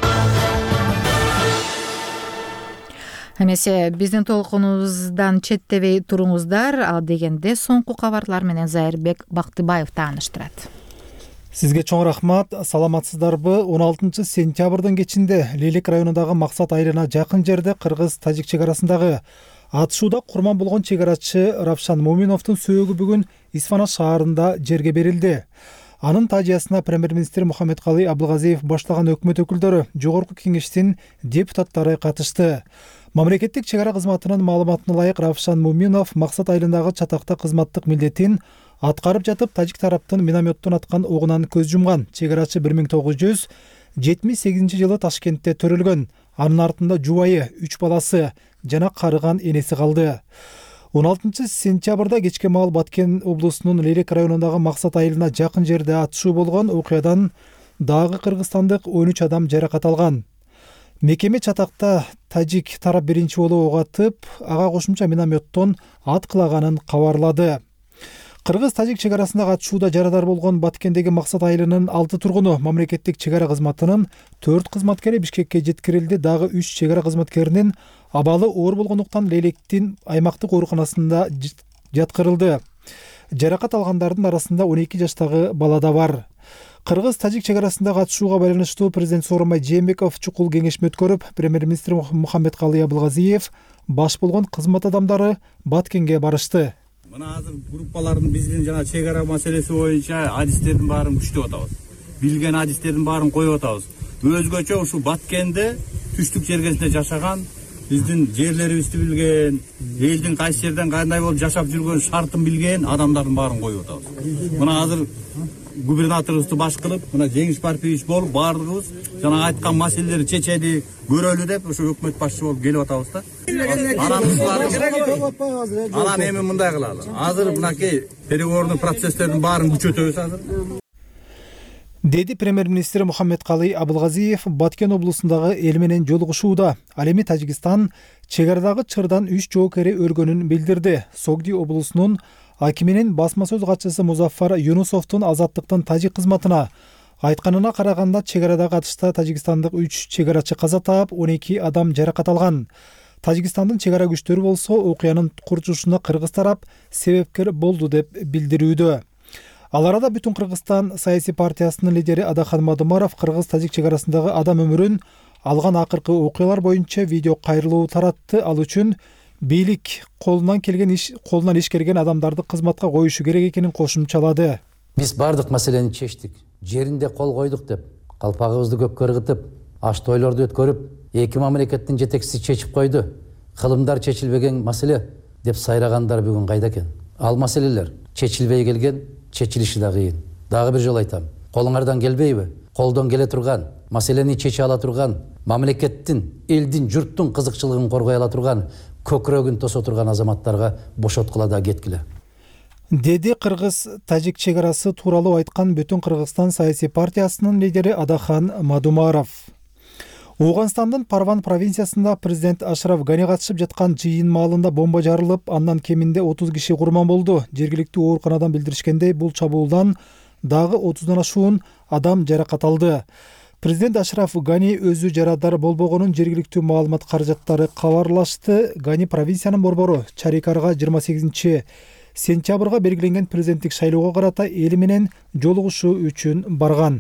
Эмесе биздин толкунубуздан четтебей туруңуздар. Ал дегенде соңку кабарлар менен Зайырбек Бактыбаев тааныштырат. Сизге чоң рахмат. Саламатсыздарбы? он алтынчы сентябрдын кечинде Лелек районундагы Максат айылына жакын жерде кыргыз-тажик чек арасындагы атышууда курман болгон чек арачы Равшан Моминовдун сөөгү бүгүн Исфана шаарында жерге берилди. Анын таажиясына премьер-министр Мухаммедкалый Абылгазиев баштаган өкмөт өкүлдөрү, жогорку кеңештин депутаттары катышты. Мамлекеттик чек ара кызматынын маалыматына ылайык Равшан Моминов Максат айылындагы чатакта кызматтык милдетин аткарып жатып, тажик тараптын минометтон аткан огунан көз жумган. Чек арачы бир миң тогуз жүз жетимиш сегизинчи жылы Ташкентте төрөлгөн. Анын артында жубайы, үч баласы жана карыган энеси калды. он алтынчы сентябрда кечке маал Баткен облусунун Лелек районундагы Максат айылына жакын жерде атышуу болгон. Окуядан дагы кыргызстандык он үч адам жаракат алган. Мекеме чатакта тажик тарап биринчи болуп ок атып, ага кошумча минометтон аткылаганын кабарлады. Кыргыз-тажик чек арасындагы атышууда жарадар болгон Баткендеги Максат айылынын алты тургуну мамлекеттик чек ара кызматынын төрт кызматкери Бишкекке жеткирилди. Дагы үч чек ара кызматкеринин абалы оор болгондуктан Лелектин аймактык ооруканасында жаткырылды. Жаракат алгандардын арасында он эки жаштагы бала да бар. Кыргыз-тажик чек арасындагы атышууга байланыштуу президент Сооронбай Жээнбеков чукул кеңешме өткөрүп, премьер-министр Мухаммедкалый Абылгазиев баш болгон кызмат адамдары Баткенге барышты. Мына азыр группалардын биздин жана чек ара маселеси боюнча адистердин баарын күчтөп атабыз. Билген адистердин баарын коюп атабыз. Өзгөчө ушу Баткенде түштүк жергесинде жашаган, биздин жерлерибизди билген, элдин кайсы жерден кандай болуп жашап жүргөн шартын билген адамдардын баарын коюп атабыз. Мына азыр губернаторубузду баш кылып, мына Жеңиш Парпиевич болуп, баардыгыбыз жана айткан маселелерди чечели, көрөлү деп ошо өкмөт башчы болуп келип атабыз да. Анан эми мындай кылалы. Азыр мынакей переговорный процесстердин баарын күчөтөбүз азыр. Деди премьер-министр Мухаммедкалый Абылгазиев Баткен облусундагы эл менен жолугушууда. Ал эми Тажикстан чек арадагы чырдан үч жоокери өлгөнүн билдирди. Согди облусунун акиминин басма сөз катчысы Музаффар Юнусовдун азаттыктын тажик кызматына айтканына караганда, чек арадагы атышта тажикстандык үч чек арачы каза таап, он эки адам жаракат алган. Тажикстандын чек ара күчтөрү болсо окуянын курчушуна кыргыз тарап себепкер болду деп билдирүүдө. Ал арада Бүтүн Кыргызстан саясий партиясынын лидери Адахан Мадумаров кыргыз-тажик чек арасындагы адам өмүрүн алган акыркы окуялар боюнча видео кайрылуу таратты. Ал үчүн бийлик колунан келген иш колунан иш келген адамдарды кызматка коюшу керек экенин кошумчалады. Биз бардык маселени чечтик. Жеринде кол койдук деп, калпагыбызды көккө ыргытып, аш тойлорду өткөрүп, эки мамлекеттин жетекчиси чечип койду. Кылымдар чечилбеген маселе деп сайрагандар бүгүн кайда экен? Ал маселелер чечилбей келген, чечилиши да кыйын. Дагы бир жолу айтам. Колуңардан келбейби? Колдон келе турган, маселени чече ала турган, мамлекеттин, элдин, журттун кызыкчылыгын коргой ала турган, көкүрөгүн тосо турган азаматтарга бошоткула да кеткиле. деди кыргыз тажик чек арасы тууралуу айткан Бүтүн Кыргызстан саясий партиясынын лидери Адахан Мадумаров. Ооганстандын Парван провинциясында президент Ашраф Гани катышып жаткан жыйын маалында бомба жарылып, андан кеминде отуз киши курман болду. Жергиликтүү ооруканадан билдиришкендей, бул чабуулдан дагы отуздан ашуун адам жаракат алды. Президент Ашраф Гани өзү жарадар болбогонун жергиликтүү маалымат каражаттары кабарлашты. Гани провинциянын борбору Чарикарга жыйырма сегизинчи сентябрга белгиленген президенттик шайлоого карата эли менен жолугушуу үчүн барган.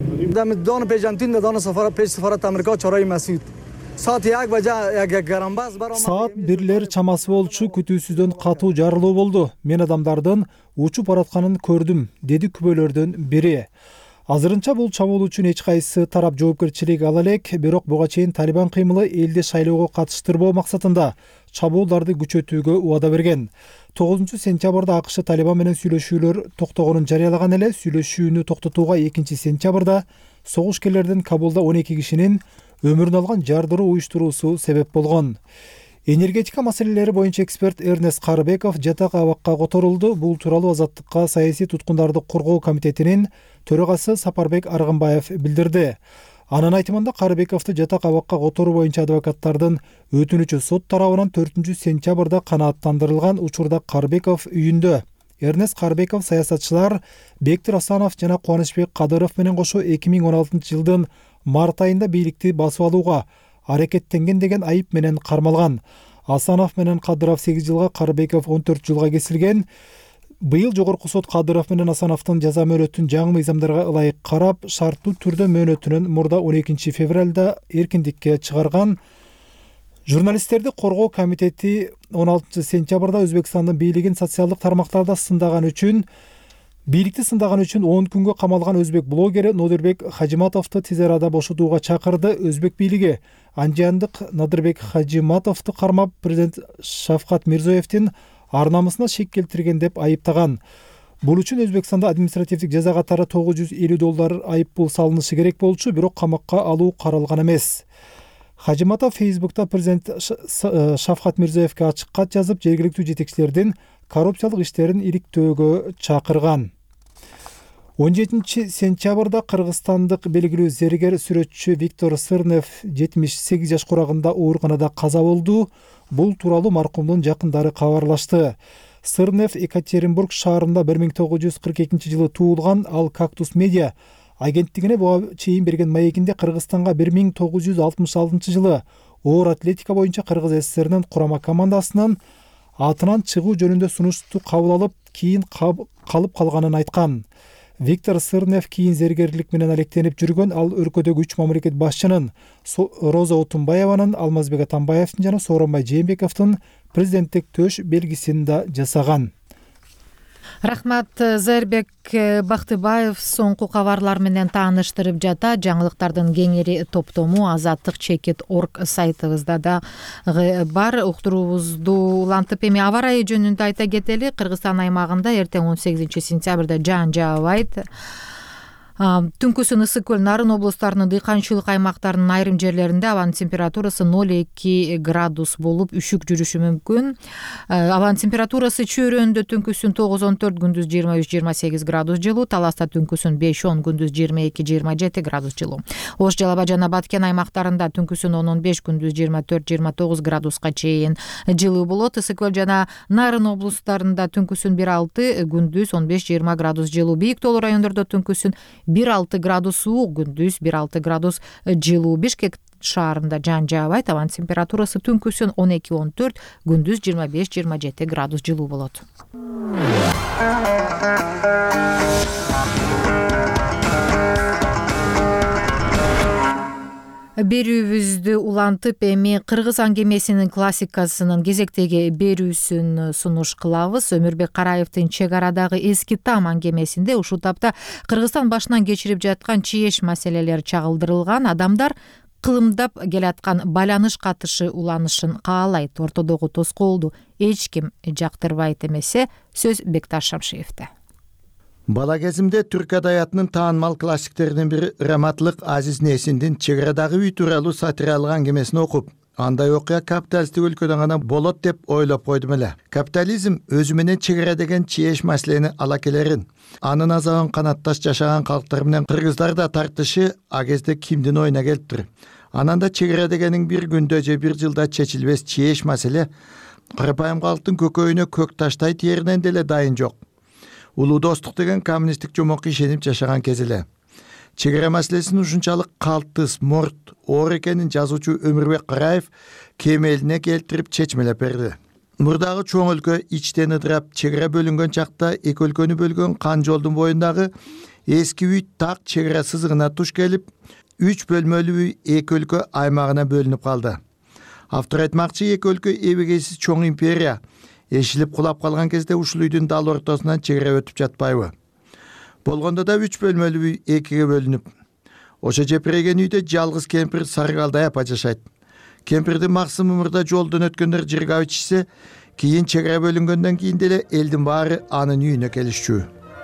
Саат бирлер чамасы болчу күтүүсүздөн катуу жарылуу болду. Мен адамдардын учуп баратканын көрдүм, деди күбөлөрдөн бири. Азырынча бул чабуул үчүн эч кайсы тарап жоопкерчилик ала элек, бирок буга чейин Талибан кыймылы элди шайлоого катыштырбоо максатында чабуулдарды күчөтүүгө убада берген. тогузунчу сентябрда АКШ Талибан менен сүйлөшүүлөр токтогонун жарыялаган эле. Сүйлөшүүнү токтотууга экинчи сентябрда согушкерлердин Кабулда он эки кишинин өмүрүн алган жардыруу уюштуруусу себеп болгон. Энергетика маселелери боюнча эксперт Эрнест Карыбеков жатак абакка которулду. Бул тууралуу Азаттыкка саясий туткундарды коргоо комитетинин төрагасы Сапарбек Аргынбаев билдирди. Анын айтымында Карыбековду жатак абакка которуу боюнча адвокаттардын өтүнүчү сот тарабынан төртүнчү сентябрда канааттандырылган. Учурда Карыбеков үйүндө. Эрнест Карыбеков саясатчылар Бектир Асанов жана Кубанычбек Кадыров менен кошо эки миң он алтынчы жылдын март айында бийликти басып алууга аракеттенген деген айып менен кармалган. Асанов менен Кадыров сегиз жылга, Карыбеков он төрт жылга кесилген. Быйыл жогорку сот Кадыров менен Асановдун жаза мөөнөтүн жаңы мыйзамдарга ылайык карап, шарттуу түрдө мөөнөтүнөн мурда он экинчи февралда эркиндикке чыгарган. Журналисттерди коргоо комитети он алтынчы сентябрда Өзбекстандын бийлигин социалдык тармактарда сындаган үчүн бийликти сындаган үчүн он күнгө камалган өзбек блогери Нодирбек Хажиматовду тез арада бошотууга чакырды. Өзбек бийлиги Анжандык Надырбек Хажиматовду кармап, президент Шавкат Мирзоевдин ар намысына шек келтирген деп айыптаган. Бул үчүн Өзбекстанда административдик жаза катары тогуз жүз элүү доллар айыппул салынышы керек болчу, бирок камакка алуу каралган эмес. Хажиматов Фейсбукта президент Шавкат Мирзоевге ачык кат жазып, жергиликтүү жетекчилердин коррупциялык иштерин иликтөөгө чакырган. он жетинчи сентябрда кыргызстандык белгилүү зергер сүрөтчү Виктор Сырнев жетимиш сегиз жаш курагында ооруканада каза болду. Бул тууралуу маркумдун жакындары кабарлашты. Сырнев Екатеринбург шаарында бир миң тогуз жүз кырк экинчи жылы туулган. Ал Кактус медиа агенттигине буга чейин берген маегинде Кыргызстанга бир миң тогуз жүз алтымыш алтынчы жылы оор атлетика боюнча Кыргыз СССРнын курама командасынын атынан чыгуу жөнүндө сунушту кабыл алып, кийин калып калганын айткан. Виктор Сырнев кийин зергерлик менен алектенип жүргөн. Ал өлкөдөгү үч мамлекет башчынын Роза Отунбаеванын, Алмазбек Атамбаевдин жана Сооронбай Жээнбековдун президенттик төш белгисин да жасаган. Рахмат, Зайырбек Бактыбаев соңку кабарлар менен тааныштырып жата. Жаңылыктардын кеңири топтому азаттык чекит точка орг сайтыбызда да бар. Уктуруубузду улантып эми аба ырайы жөнүндө айта кетели. Кыргызстан аймагында эртең он сегизинчи сентябрда жаан жаабайт. Түнкүсүн ысык көл, Нарын облустарынын дыйканчылык аймактарынын айрым жерлеринде абанын температурасы ноль эки градус болуп, үшүк жүрүшү мүмкүн. Абанын температурасы чөйрөндө түнкүсүн тогуз он төрт, күндүз жыйырма үч жыйырма сегиз градус жылуу, Таласта түнкүсүн беш он, күндүз жыйырма эки жыйырма жети градус жылуу. Ош Жалал Аба жана Баткен аймактарында түнкүсүн он он беш, күндүз жыйырма төрт жыйырма тогуз градуска чейин жылуу болот. Ысык көл жана Нарын облустарында түнкүсүн бир алты, күндүз он беш жыйырма градус жылуу. Бийик тоолуу райондордо түнкүсүн бир алты градус суук, күндүз бир алты градус жылуу. Бишкек шаарында жаан жаабайт, абанын температурасы түнкүсүн он эки он төрт, күндүз жыйырма беш жыйырма жети градус жылуу болот. Берүүбүздү улантып эми Кыргыз аңгемесинин классикасынын кезектеги берүүсүн сунуш кылабыз. Өмүрбек Караевдин чек арадагы эски там аңгемесинде ушул тапта Кыргызстан башынан кечирип жаткан чиеш маселелер чагылдырылган. Адамдар кылымдап келаткан байланыш катышы уланышын каалайт. Ортодогу тоскоолду эч ким жактырбайт эмесе, сөз Бекташ Шамшиевде. Бала кезимде түрк адаятынын таанымал классиктеринин бири Раматлык Азиз Несиндин чек арадагы үй тууралуу сатиралык аңгемесин окуп, андай окуя капиталисттик өлкөдө гана болот деп ойлоп койдум эле. Капитализм өзү менен чек ара деген чиеш маселени ала келерин, анын азабын канатташ жашаган калктар менен кыргыздар да тартышы а кезде кимдин оюна келиптир. Анан да чек ара дегенин бир күндө же бир жылда чечилбес чиеш маселе карапайым калктын көкөйүнө көк таштай тиеринен деле дайын жок. Улуу достук деген коммунисттик жомокко ишенип жашаган кез эле. Чек ара маселесинин ушунчалык калтыс, морт, оор экенин жазуучу Өмүрбек Караев кемелине келтирип чечмелеп берди. Мурдагы чоң өлкө ичтен ыдырап, чек ара бөлүнгөн чакта эки өлкөнү бөлгөн кан жолдун боюндагы эски үй так чек ара сызыгына туш келип, үч бөлмөлүү үй эки өлкө аймагына бөлүнүп калды. Автор айтмакчы, эки өлкө эбегейсиз чоң империя эшилип кулап калган кезде ушул үйдүн дал ортосунан чек ара өтүп жатпайбы? Болгондо да үч бөлмөлүү үй экиге бөлүнүп, ошо жепиреген үйдө жалгыз кемпир Саргалдай апа жашайт. Кемпирдин максымы мурда жолдон өткөндөр жыргап ичсе, кийин чек ара бөлүнгөндөн кийин деле элдин баары анын үйүнө келишчү.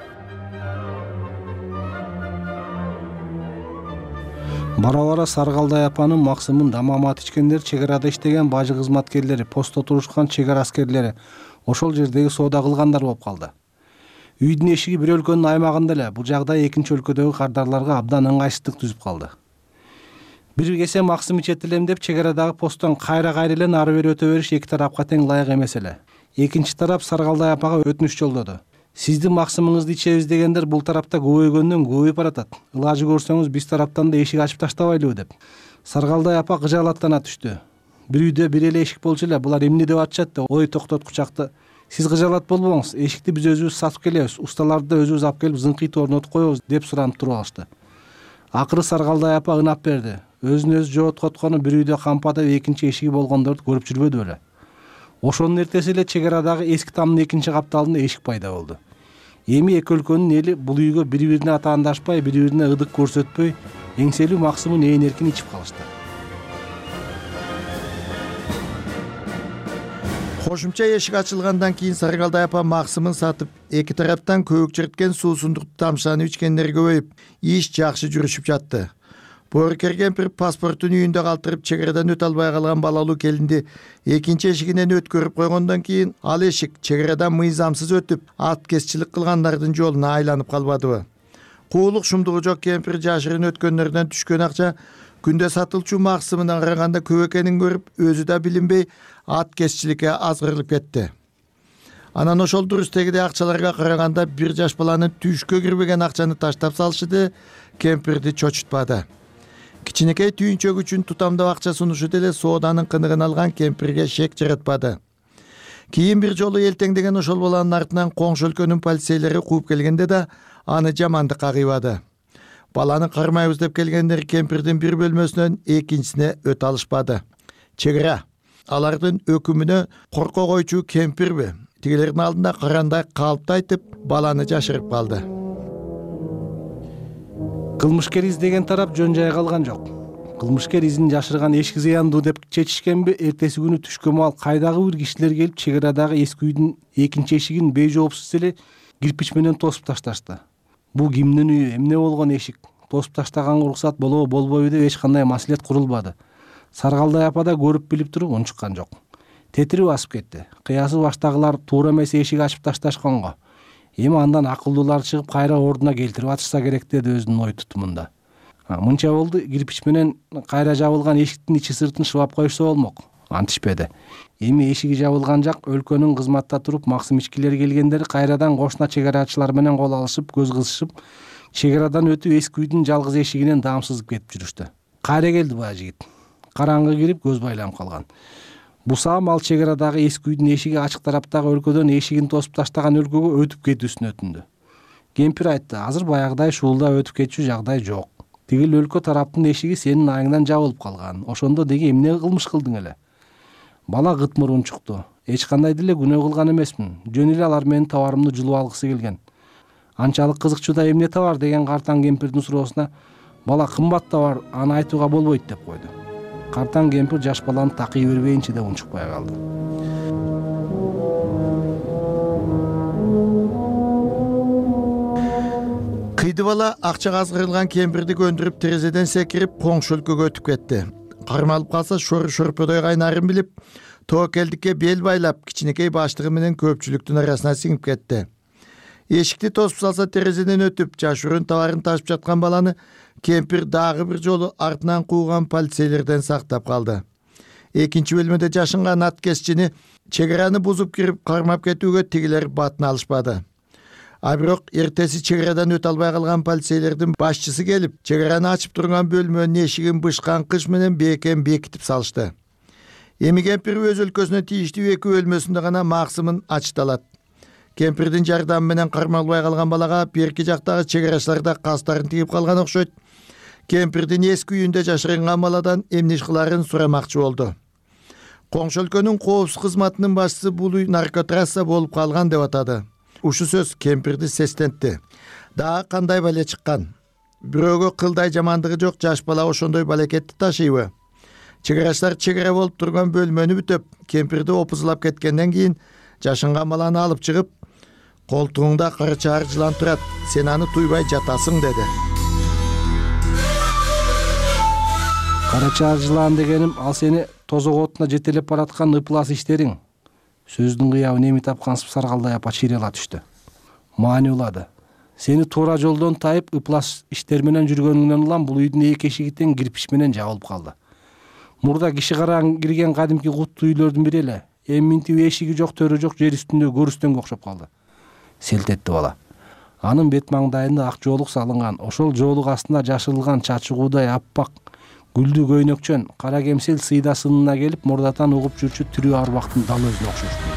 Бара-бара Саргалдай апанын максымын дамамат ичкендер, чек арада иштеген бажы кызматкерлери, постто турушкан чек ара аскерлери, ошол жердеги соода кылгандар болуп калды. Үйдүн эшиги бир өлкөнүн аймагында эле, бул жагдай экинчи өлкөдөгү кардарларга абдан ыңгайсыздык түзүп калды. Бир кесе максым ичет элем деп чек арадагы посттон кайра-кайра эле нары бери өтө бериш эки тарапка тең ылайык эмес эле. Экинчи тарап Саргалдай апага өтүнүч жолдоду. Сиздин максымыңызды ичебиз дегендер бул тарапта көбөйгөндөн көбөйүп баратат. Ылажы көрсөңүз биз тараптан да эшик ачып таштабайлыбы деп. Саргалдай апа кыжаалаттана түштү. Бир үйдө бир эле эшик болчу эле, булар эмне деп атышат деп ой токтоткучакты. Сиз кыжаалат болбоңуз, эшикти биз өзүбүз сатып келебиз,усталарды да өзүбүз алып келип зыңкыйт орнотуп коебуз деп суранып туруп алышты. Акыры Саргалдай апа ынап берди. Өзүн өзү жооткоткону бир үйдө кампада экинчи эшиги болгондорду көрүп жүрбөдү беле. Ошонун эртеси эле чек арадагы эски тамдын экинчи капталында эшик пайда болду. Эми эки өлкөнүн эли бул үйгө бири-бирине атаандашпай, бири-бирине ыдык көрсөтпөй, эңселүү максымын ээн эркин ичип калышты. Кошумча эшик ачылгандан кийин Саргалдай апа максымын сатып, эки тараптан көбүк чырткан суусундукту тамшанып ичкендер көбөйүп, иш жакшы жүрүшүп жатты. Боорукер кемпир паспортун үйүндө калтырып, чек арадан өтө албай калган балалуу келинди экинчи эшигинен өткөрүп койгондон кийин ал эшик чек арадан мыйзамсыз өтүп, ат кесчилик кылгандардын жолуна айланып калбадыбы? Куулук шумдугу жок кемпир жашырын өткөндөрдөн түшкөн акча күндө сатылчу максымына караганда көп экенин көрүп, өзү да билинбей ат кесчиликке азгырылып кетти. Анан ошол дурустегидей акчаларга караганда бир жаш баланын түшкө кирбеген акчаны таштап салышы кемпирди чочутпады. Кичинекей түйүнчөк үчүн тутамдап акча сунушу деле сооданын кыныгын алган кемпирге шек жаратпады. Кийин бир жолу элтеңдеген ошол баланын артынан коңшу өлкөнүн полицейлери кууп келгенде да аны жамандык кагыйбады. Баланы кармайбыз деп келгендер кемпирдин бир бөлмөсүнөн экинчисине өтө алышпады. Чек ара алардын өкүмүнө корко койчу кемпирби, тигилердин алдында карандай калыпты айтып, баланы жашырып калды. Кылмышкер издеген тарап жөн жай калган жок. Кылмышкер изин жашырган эшик зыяндуу деп чечишкенби, эртеси күнү түшкө маал кайдагы бир кишилер келип чек арадагы эски үйдүн экинчи эшигин бейжоопсуз эле кирпич менен тосуп ташташты. Бул кимдин үйү, эмне болгон эшик? Тосуп таштаганга уруксат болобу, болбойбу деп эч кандай маселет курулбады. Саргалдай апа да көрүп билип туруп унчуккан жок. Тетири басып кетти. Кыясы баштагылар туура эмес эшик ачып ташташканга. Эми андан акылдуулар чыгып кайра ордуна келтирип атышса керек деди өзүнүн ой тутумунда. Мынча болду, кирпич менен кайра жабылган эшиктин ичи сыртын шыбап коюшса болмок. Антишпеди. Эми эшиги жабылган жак өлкөнүн кызматта туруп максым ичкилер келгендер кайрадан кошуна чек арачылар менен кол алышып, көз кызышып, чек арадан өтүп эски үйдүн жалгыз эшигинен даамсызып кетип жүрүштү. Кайра келди баа жигит. Караңгы кирип көз байланып калган. Бусам ал чек арадагы эски үйдүн эшиги ачык тараптагы өлкөдөн эшигин тосуп таштаган өлкөгө өтүп кетүүсүн өтүндү. Кемпир айтты, азыр баягыдай шуулда өтүп кетчү жагдай жок. Тигил өлкө тараптын эшиги сенин айыңдан жабылып калган. Ошондо деги эмне кылмыш кылдың эле? Бала гыт мурун чукты. Эч кандай деле күнөө кылган эмесмин. Жөн эле алар менин товарымды жулуп алгысы келген. Анчалык кызыкчу да эмне товар деген картаң кемпирдин суроосуна бала кымбат товар, аны айтууга болбойт деп койду. Картаң кемпир жаш баланы такый бербейинчи деп унчукпай калды. Кыйды бала акчага азгырылган кемпирди көндүрүп терезеден секирип коңшу өлкөгө өтүп кетти. кармалып калса шор шорподой кайнарын билип тобокелдикке бел байлап кичинекей баштыгы менен көпчүлүктүн арасына сиңип кетти. Эшикти тосуп салса терезеден өтүп жашыруун товарын ташып жаткан баланы кемпир дагы бир жолу артынан кууган полицейлерден сактап калды. Экинчи бөлмөдө жашынган аткесчини чек араны бузуп кирип кармап кетүүгө тигилер батын алышпады. А бирок эртеси чек арадан өтө албай калган полицейлердин башчысы келип, чек араны ачып турган бөлмөнүн эшигин бышкан кыш менен бекем бекитип салышты. Эми кемпир өз өлкөсүнө тийиштүү эки бөлмөсүндө гана максымын ачыта алат. Кемпирдин жардамы менен кармалбай калган балага берки жактагы чек арачылар да кастарын тигип калган окшойт. Кемпирдин эски үйүндө жашырган баладан эмне иш кыларын сурамакчы болду. Коңшу өлкөнүн коопсуз кызматынын башчысы бул үй наркотрасса болуп калган деп атады. Ушу сөз кемпирди сестентти. Дагы кандай бале чыккан? Бирөөгө кылдай жамандыгы жок жаш бала ошондой балекетти ташыйбы? Чек арачылар чек ара болуп турган бөлмөнү бүтөп, кемпирди опузулап кеткенден кийин жашынган баланы алып чыгып, колтугуңда кара чаар жылан турат, сен аны туйбай жатасың деди. Кара чаар жылан дегеним ал сени тозок отуна жетелеп бараткан ыплас иштериң. Сөздүн кыябын эми тапкансып Саргалдай апа чыйрыла түштү. Маани улады. Сени туура жолдон тайып ыплас иштер менен жүргөнүңдөн улам бул үйдүн эки эшиги тең кирпич менен жабылып калды. Мурда киши караң кирген кадимки куттуу үйлөрдүн бири эле. Эми минтип эшиги жок, төрү жок, жер үстүндө көрүстөнгө окшоп калды. Селт этти бала. Анын бет маңдайында ак жоолук салынган, ошол жоолук астында жашырылган чачыгуудай аппак гүлдүү көйнөкчөн кара кемсел сыйда сынына келип мурдатан угуп жүрчү тирүү арбактын дал өзүнө окшошту.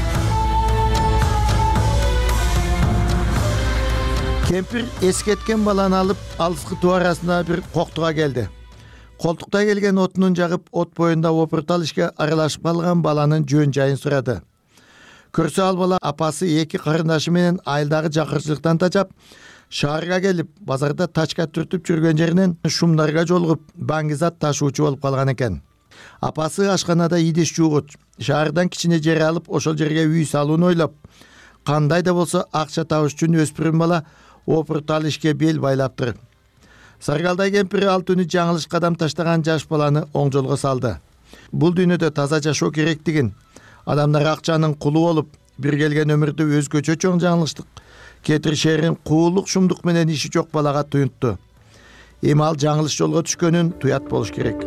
Кемпир эскеткен баланы алып алыскы туу арасында бир коктуга келди. Колтукта келген отунун жагып, от боюнда опуртал ишке аралашып калган баланын жөн жайын сурады. Көрсө ал бала апасы эки карындашы менен айылдагы жакырчылыктан тачап, шаарга келип, базарда тачка түртүп жүргөн жеринен шумдарга жолугуп, баңгизат ташуучу болуп калган экен. Апасы ашканада идиш жуугуч, шаардан кичине жер алып, ошол жерге үй салууну ойлоп, кандай да болсо акча табыш үчүн өспүрүм бала опуртал ишке бел байлаптыр. Саргалдай кемпири ал түнү жаңылыш кадам таштаган жаш баланы оң жолго салды. Бул дүйнөдө таза жашоо керектигин, адамдар акчанын кулу болуп, бир келген өмүрдө өзгөчө чоң жаңылыштык кетиришерин куулук шумдук менен иши жок балага туюнтту. Эми ал жаңылыш жолго түшкөнүн туят болуш керек.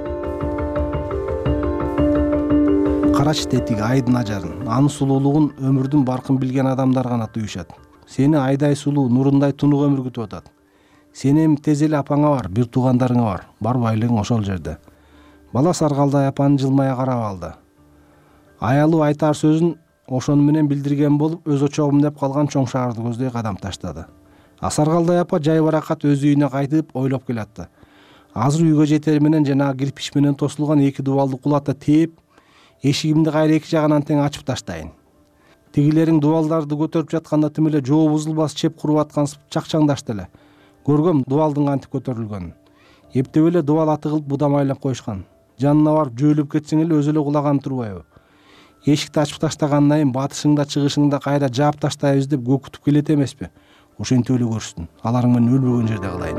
Карачы тетиги айдын ажарын, анын сулуулугун өмүрдүн баркын билген адамдар гана туюшат. Сени айдай сулуу, нурундай тунук өмүр күтүп атат. Сен эми тез эле апаңа бар, бир туугандарыңа бар. Бар байлыгың ошол жерде. Бала Саргалдай апаны жылмая карап алды. Аялуу айтар сөзүн ошону менен билдирген болуп, өз очогум деп калган чоң шаарды көздөй кадам таштады. А Саргалдай апа жай баракат өз үйүнө кайтып ойлоп келатты. Азыр үйгө жетер менен жана кирпич менен тосулган эки дубалды кулата тээп, эшигимди кайра эки жагынан тең ачып таштайын. Тигилериң дубалдарды көтөрүп жатканда тим эле жоо бузулбас чеп куруп аткансып чакчаңдашты эле. Көргөм дубалдын кантип көтөрүлгөнүн. Эптеп эле дубал атыгылып будамайлап коюшкан. Жанына барып жөөлөп кетсең эле өзү эле кулаган турбайбы? Эшикти ачып таштагандан кийин батышыңда чыгышыңда кайра жаап таштайбыз деп көкүтүп келет эмеспи? Ошентип эле көрүштүн. Аларың менен өлбөгөн жерде кылайын.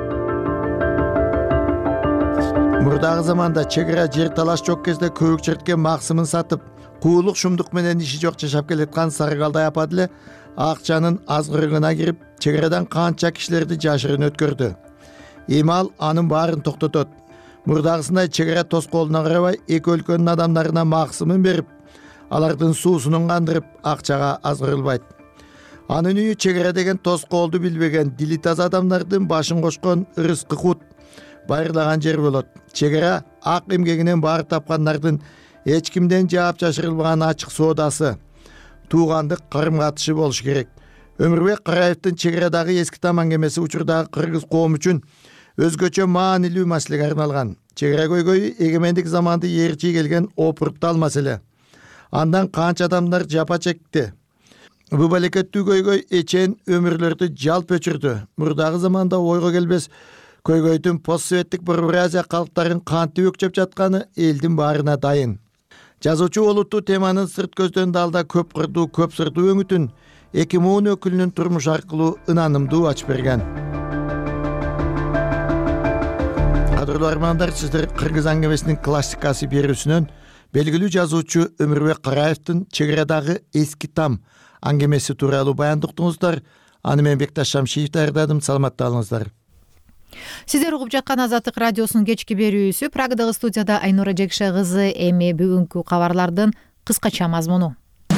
Мурдагы заманда чек ара жер талаш жок кезде көбүк черткен максымын сатып, куулук шумдук менен иши жок жашап келаткан Саргалдай апа деле акчанын азгырыгына кирип, чек арадан канча кишилерди жашырын өткөрдү. Эми ал анын баарын токтотот. Мурдагысындай чек ара тоскоолуна карабай, эки өлкөнүн адамдарына максымын берип, алардын суусунун кандырып, акчага азгырылбайт. Анын үйү чек ара деген тоскоолду билбеген, дили таза адамдардын башын кошкон ырыскы кут байырлаган жер болот. Чек ара ак эмгегинен баар тапкандардын эч кимден жаап жашырылбаган ачык соодасы, туугандык карым катышы болуш керек. Өмүрбек Караевдин чек арадагы эски таман кемеси учурдагы кыргыз коому үчүн өзгөчө маанилүү маселеге арналган. Чек ара көйгөйү эгемендик заманды ээрчи келген опуртал маселе. Андан канча адамдар жапа чекти. Бул балекеттүү көйгөй эчен өмүрлөрдү жалп өчүрдү. Мурдагы заманда ойго келбес көйгөйдүн постсоветтик Бурбуразия калктарын кантип өкчөп жатканы элдин баарына дайын. Жазуучу олуттуу теманын сырт көздөн далда көп кырдуу, көп сырдуу өңүтүн эки муун өкүлүнүн турмуш аркылуу ынанымдуу ачып берген. кадырлуу армандар, сиздер Кыргыз аңгемесинин классикасы берүүсүнөн белгилүү жазуучу Өмүрбек Караевдин чек арадагы эски там аңгемеси тууралуу баяндоо уктуңуздар. Аны мен Бекташ Шамшиев даярдадым. Саламатта болуңуздар. Сиздер угуп жаткан Азаттык радиосунун кечки берүүсү. Прагадагы студияда Айнура Жекше кызы. Эми бүгүнкү кабарлардын кыскача мазмуну.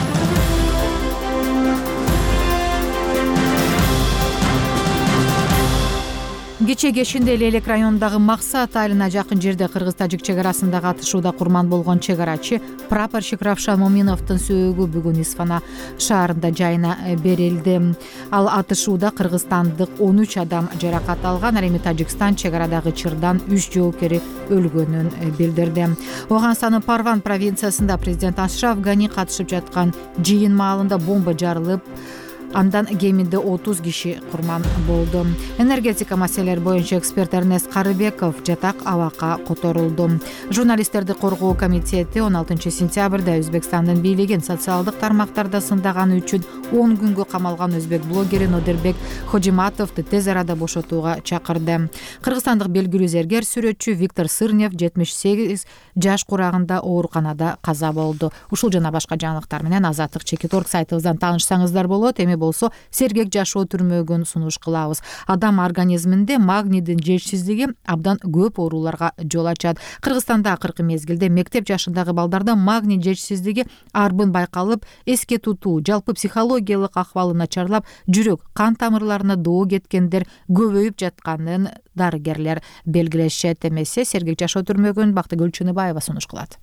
Кечээ кешинде Лелек районундагы Максат айылына жакын жерде кыргыз-тажик чек арасындагы атышууда курман болгон чек арачы прапорщик Равшан Моминовдун сөөгү бүгүн Исфана шаарында жайына берилди. Ал атышууда кыргызстандык он үч адам жаракат алган, ал эми Тажикстан чек арадагы чырдан үч жоокери өлгөнүн билдирди. Оганстандын Парван провинциясында президент Ашраф Гани катышып жаткан жыйын маалында бомба жарылып, андан кеминде отуз киши курман болду. Энергетика маселелери боюнча эксперт Эрнест Карыбеков жатак абакка которулду. Журналисттерди коргоо комитети он алтынчы сентябрда Өзбекстандын бийлигин социалдык тармактарда сындаганы үчүн он күнгө камалган өзбек блогери Нодербек Ходжиматовду тез арада бошотууга чакырды. Кыргызстандык белгилүү зергер сүрөтчү Виктор Сырнев жетимиш сегиз жаш курагында ооруканада каза болду. Ушул жана башка жаңылыктар менен Азаттык чекит точка орг сайтыбыздан таанышсаңыздар болот. Эми болсо сергек жашоо түрмөгүн сунуш кылабыз. Адам организминде магнийдин жетишсиздиги абдан көп ооруларга жол ачат. Кыргызстанда акыркы мезгилде мектеп жашындагы балдарда магний жетишсиздиги арбын байкалып, эске тутуу, жалпы психологиялык акыбалы начарлап, жүрөк, кан тамырларына доо кеткендер көбөйүп жатканын дарыгерлер белгилешет. Эмесе сергек жашоо түрмөгүн Бактыгүл Чыныбаева сунуш кылат.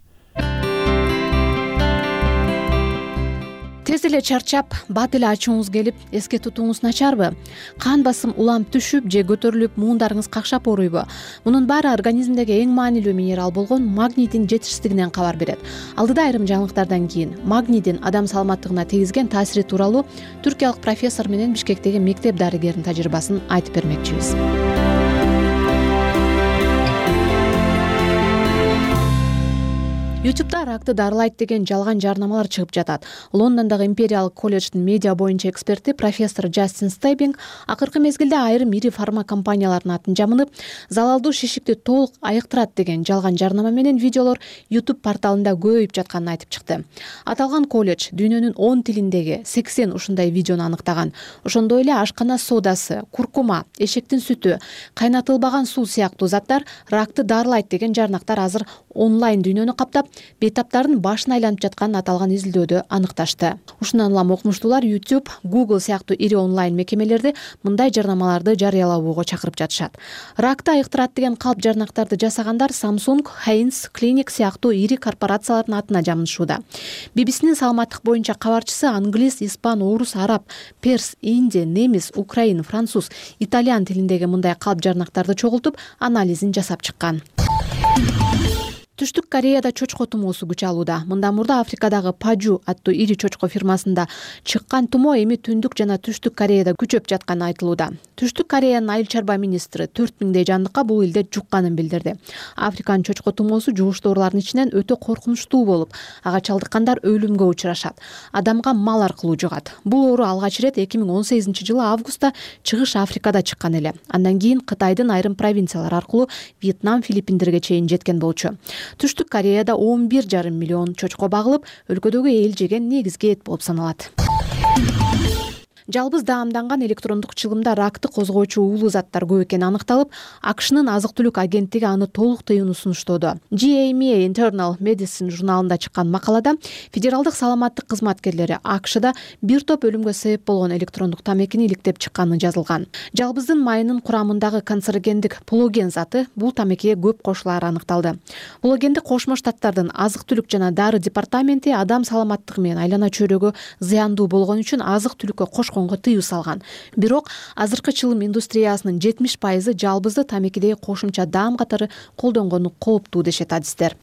Тез эле чарчап, бат эле ачууңуз келип, эске тутууңуз начарбы? Кан басым улам түшүп же көтөрүлүп, муундарыңыз какшап ооруйбу? Мунун баары организмдеги эң маанилүү минерал болгон магнийдин жетишсиздигинен кабар берет. Алдыда айрым жаңылыктардан кийин магнийдин адам саламаттыгына тийгизген таасири тууралуу түркиялык профессор менен Бишкектеги мектеп дарыгеринин тажрыйбасын айтып бермекчибиз. ютубта ракты дарылайт деген жалган жарнамалар чыгып жатат. Лондондогу Империялык колледждин медиа боюнча эксперти профессор Джастин Стейбинг акыркы мезгилде айрым ири фарма компаниялардын атын жамынып, залалдуу шишикти толук айыктырат деген жалган жарнама менен видеолор YouTube порталында көбөйүп жатканын айтып чыкты. Аталган колледж дүйнөнүн он тилиндеги сексен ушундай видеону аныктаган. Ошондой эле ашкана содасы, куркума, эшектин сүтү, кайнатылбаган суу сыяктуу заттар ракты дарылайт деген жарнактар азыр онлайн дүйнөнү каптап, бейтаптардын башын айланып жатканын аталган изилдөөдө аныкташты. Ушундан улам окумуштуулар YouTube, Google сыяктуу ири онлайн мекемелерди мындай жарнамаларды жарыялабууга чакырып жатышат. Ракты айыктырат деген калп жарнактарды жасагандар Samsung, Heinz, Clinic сыяктуу ири корпорациялардын атына жамынышууда. би би синин саламаттык боюнча кабарчысы англис, испан, орус, араб, перс, инди, немис, украин, француз, итальян тилиндеги мындай калп жарнактарды чогултуп, анализин жасап чыккан. Түштүк Кореяда чочко тумоосу күч алууда. Мындан мурда Африкадагы Пажу аттуу ири чочко фирмасында чыккан тумоо эми Түндүк жана Түштүк Кореяда күчөп жатканы айтылууда. Түштүк Кореянын айыл чарба министри төрт миңдей жандыкка бул илде жукканын билдирди. Африканын чочко тумоосу жугуштоолордун ичинен өтө коркунучтуу болуп, ага чалдыккандар өлүмгө учурашат. Адамга мал аркылуу жугат. Бул оору алгач ирет эки миң он сегизинчи жылы августта Чыгыш Африкада чыккан эле. Андан кийин Кытайдын айрым провинциялары аркылуу Вьетнам, Филиппиндерге чейин жеткен болчу. Түштүк Кореяда он бир жарым миллион чочко багылып, өлкөдөгү эл жеген негизги эт болуп саналат. Жалбыз даамданган электрондук чыгымда ракты козгоочу уулуу заттар көп экени аныкталып, АКШнын азык-түлүк агенттиги аны толук тыюуну сунуштоодо. Джи Эм И Internal Medicine журналында чыккан макалада федералдык саламаттык кызматкерлери АКШда бир топ өлүмгө себеп болгон электрондук тамекини иликтеп чыкканы жазылган. Жалбыздын майынын курамындагы канцерогендик пулоген заты бул тамекиге көп кошулаары аныкталды. Пулогендик Кошмо Штаттардын азык-түлүк жана дары департаменти адам саламаттыгы менен айлана чөйрөгө зыяндуу болгон үчүн азык-түлүккө кошконго тыюу салган. Бирок азыркы чылым индустриясынын жетимиш пайызы жалбызды тамекидеги кошумча даам катары колдонгону кооптуу дешет адистер.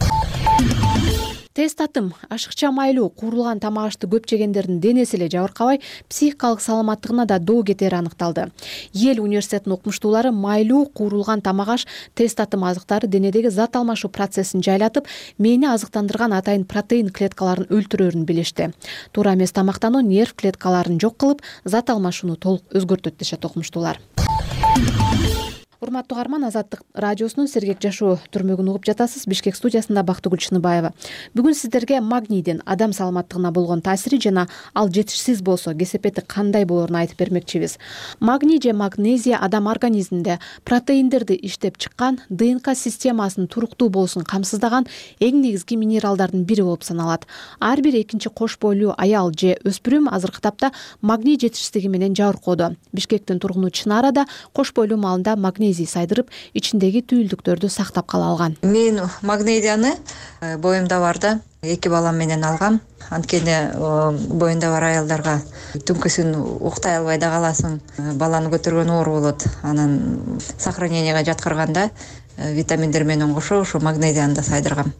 Тез татым, ашыкча майлуу, куурулган тамак ашты көп жегендердин денеси эле жабыркабай, психикалык саламаттыгына да доо кетери аныкталды. Ел университетинин окумуштуулары майлуу, куурулган тамак аш тез татым азыктары денедеги зат алмашуу процессин жайлатып, мээни азыктандырган атайын протеин клеткаларын өлтүрөөрүн билишти. Туура эмес тамактануу нерв клеткаларын жок кылып, зат алмашууну толук өзгөртөт дешет окумуштуулар. урматтуу угарман, Азаттык радиосунун сергек жашоо түрмөгүн угуп жатасыз. Бишкек студиясында Бактыгүл Чыныбаева. Бүгүн сиздерге магнийдин адам саламаттыгына болгон таасири жана ал жетишсиз болсо кесепети кандай болоорун айтып бермекчибиз. Магний же магнезия адам организминде протеиндерди иштеп чыккан, ДНК системасынын туруктуу болушун камсыздаган эң негизги минералдардын бири болуп саналат. Ар бир экинчи кош бойлуу аял же өспүрүм азыркы тапта магний жетишсиздиги менен жабыркоодо. Бишкектин тургуну Чынара да кош бойлуу малында магнезий сайдырып, ичиндеги түйүлдүктөрдү сактап кала алган. Мен магнезияны боюмда бар да, эки балам менен алгам. Анткени боюнда бар аялдарга түнкүсүн уктай албай да каласың, баланы көтөргөн оор болот. Анан сохраненияга жаткырганда витаминдер менен кошо ошо магнезияны да сайдыргам.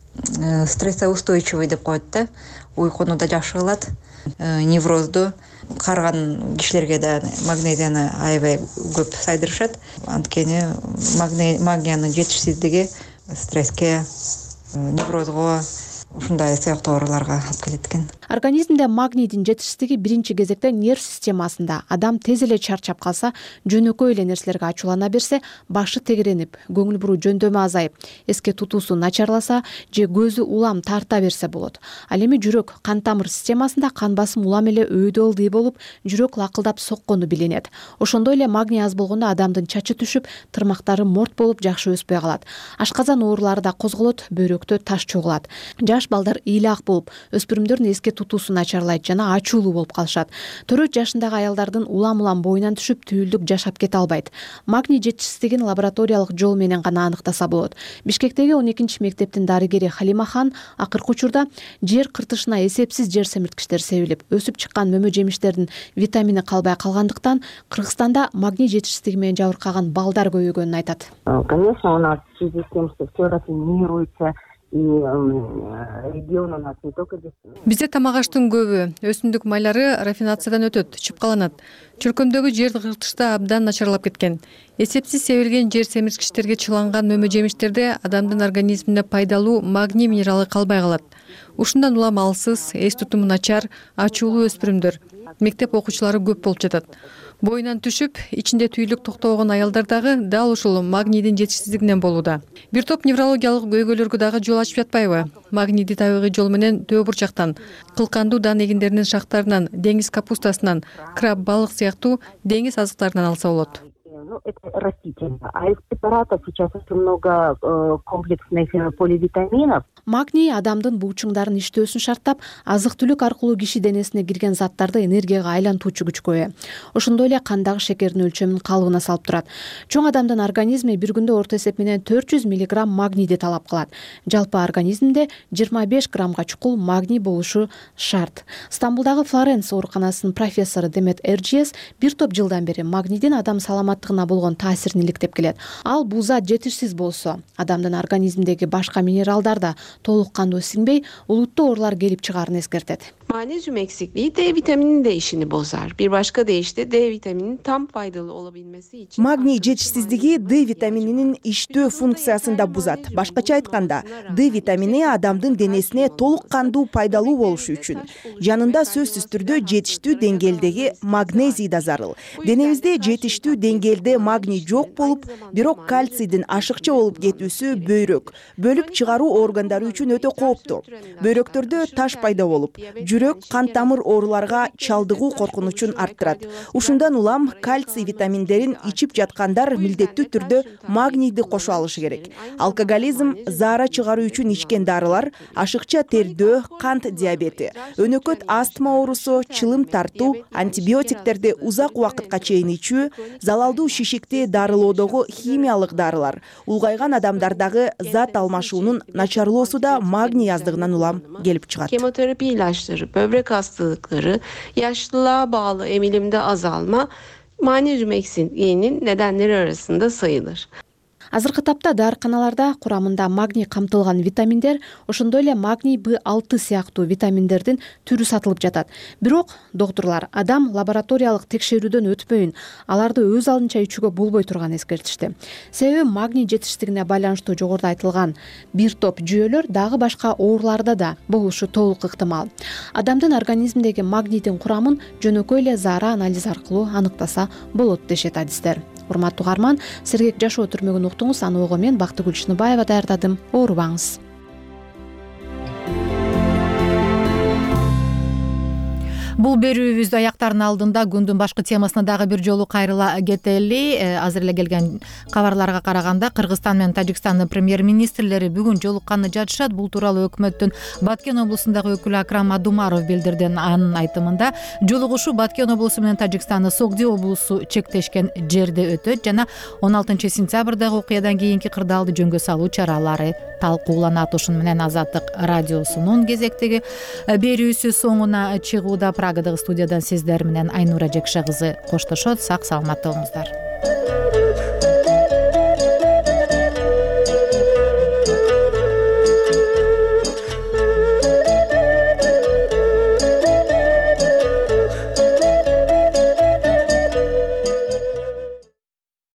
Стрессоустойчивый деп коет да, уйкуну да жакшы кылат, неврозду карыган кишилерге да магнезияны аябай көп сайдырышат. Анткени магниянын жетишсиздиги стресске, неврозго, ушундай сыяктуу ооруларга алып келет экен. Организмде магнийдин жетишсиздиги биринчи кезекте нерв системасында. Адам тез эле чарчап калса, жөнөкөй эле нерселерге ачуулана берсе, башы тегеренип, көңүл буруу жөндөмү азайып, эске тутуусу начарласа же көзү улам тарта берсе болот. Ал эми жүрөк, кан тамыр системасында кан басым улам эле өйдө ылдый болуп, жүрөк лакылдап соккону билинет. Ошондой эле магний аз болгондо адамдын чачы түшүп, тырмактары морт болуп жакшы өспөй калат. Ашказан оорулары да козголот, бөйрөктө таш чогулат. Жаш балдар ыйлаак болуп, өспүрүмдөрдүн эске тутуусу начарлайт жана ачуулуу болуп калышат. төрт жашындагы аялдардын улам-улам боюнан түшүп, түйүлдүк жашап кете албайт. Магний жетишсиздигин лабораториялык жол менен гана аныктаса болот. Бишкектеги он экинчи мектептин дарыгери Халима хан акыркы учурда жер кыртышына эсепсиз жер семирткичтер себилип, өсүп чыккан мөмө жемиштердин витамини калбай калгандыктан Кыргызстанда магний жетишсиздиги менен жабыркаган балдар көбөйгөнүн айтат. Конечно, у нас в связи с тем, что все рафинируется, Бизде тамак аштын көбү, өсүмдүк майлары рафинациядан өтөт, чыпкаланат. Чөлкөмдөгү жер кыртышта абдан начарлап кеткен. Эсепсиз себилген жер семирткичтерге чыланган мөмө жемиштерде адамдын организмине пайдалуу магний минералы калбай калат. Ушундан улам алсыз, эс тутуму начар, ачуулуу өспүрүмдөр, мектеп окуучулары көп болуп жатат. Боюнан түшүп, ичинде түйүлдүк токтогон аялдар дагы дал ушул магнийдин жетишсиздигинен болууда. Бир топ неврологиялык көйгөйлөргө дагы жол ачып жатпайбы? Магнийди табигый жол менен төө бурчактан, кылкандуу дан эгиндеринин шактарынан, деңиз капустасынан, краб, балык сыяктуу деңиз азыктарынан алса болот. Ну, это растительно. А из препаратов сейчас очень много э, комплексных поливитаминов. Магний адамдын буучуңдарын иштөөсүн шарттап, азык-түлүк аркылуу киши денесине кирген заттарды энергияга айлантуучу күчкө ээ. Ошондой эле кандагы шекердин өлчөмүн калыбына салып турат. Чоң адамдын организми бир күндө орто эсеп менен төрт жүз миллиграмм магнийди талап кылат. Жалпы организмде жыйырма беш граммга чукул магний болушу шарт. Стамбулдагы Флоренс ооруканасынын профессору Демет Эрджиес бир топ жылдан бери магнийдин адам саламаттыгына болгон таасирин иликтеп келет. Ал бул зат жетишсиз болсо, адамдын организминдеги башка минералдар да толук кандуу сиңбей, улуттуу оорулар келип чыгаарын эскертет. Magnezyum eksikliği D vitamininin de işini bozar. Bir başka deyişle D vitamininin tam faydalı olabilmesi için Магний жетишсиздиги D витамининин иштөө функциясын да бузат. Башкача айтканда, D витамини адамдын денесине толук кандуу пайдалуу болушу үчүн жанында сөзсүз түрдө жетиштүү деңгээлдеги магнезий да зарыл. Денебизде жетиштүү деңгээлде магний жок болуп, бирок кальцийдин ашыкча болуп кетүүсү бөйрөк, бөлүп чыгаруу органдары үчүн өтө кооптуу. Бөйрөктөрдө таш пайда болуп, жүрөк, кан тамыр ооруларга чалдыгуу коркунучун арттырат. Ушундан улам кальций витаминдерин ичип жаткандар милдеттүү түрдө магнийди кошо алышы керек. Алкоголизм, заара чыгаруу үчүн ичкен дарылар, ашыкча тердөө, кант диабети, өнөкөт астма оорусу, чылым тартуу, антибиотиктерди узак убакытка чейин ичүү, залалдуу шишикти дарылоодогу химиялык дарылар, улгайган адамдардагы зат алмашуунун начарлоосу да магний аздыгынан улам келип чыгат. Kemoterapi ilaçları, böbrek hastalıkları, yaşlılığa bağlı emilimde azalma magnezyum eksikliğinin nedenleri arasında sayılır. Азыркы тапта дарыканаларда курамында магний камтылган витаминдер, ошондой эле магний Б алты сыяктуу витаминдердин түрү сатылып жатат. Бирок доктурлар адам лабораториялык текшерүүдөн өтпөйүн, аларды өз алдынча ичүүгө болбой турганын эскертишти. Себеби магний жетишсиздигине байланыштуу жогоруда айтылган бир топ жүйөлөр дагы башка ооруларда да болушу толук ыктымал. Адамдын организминдеги магнийдин курамын жөнөкөй эле заара анализ аркылуу аныктаса болот дешет адистер. урматтуу угарман, сергек жашоо түрмөгүн уктуңуз. Аны ого мен Бактыгүл Шыныбаева даярдадым. Оорубаңыз. Бул берүүбүздү аяктардын алдында күндүн башкы темасына дагы бир жолу кайрыла кетели. Азыр эле келген кабарларга караганда Кыргызстан менен Тажикстандын премьер-министрлери бүгүн жолукканы жатышат. Бул тууралуу өкмөттүн Баткен облусундагы өкүлү Акрам Адумаров билдирди. Анын айтымында жолугушуу Баткен облусу менен Тажикстандын Согди облусу чектешкен жерде өтөт жана он алтынчы сентябрдагы окуядан кийинки кырдаалды жөнгө салуу чаралары талкууланат. Ушуну менен Азаттык радиосунун кезектеги берүүсү соңуна чыгууда. Прагадагы студиядан сиздер менен Айнура Жекше кызы коштошот. Сак саламатта болуңуздар.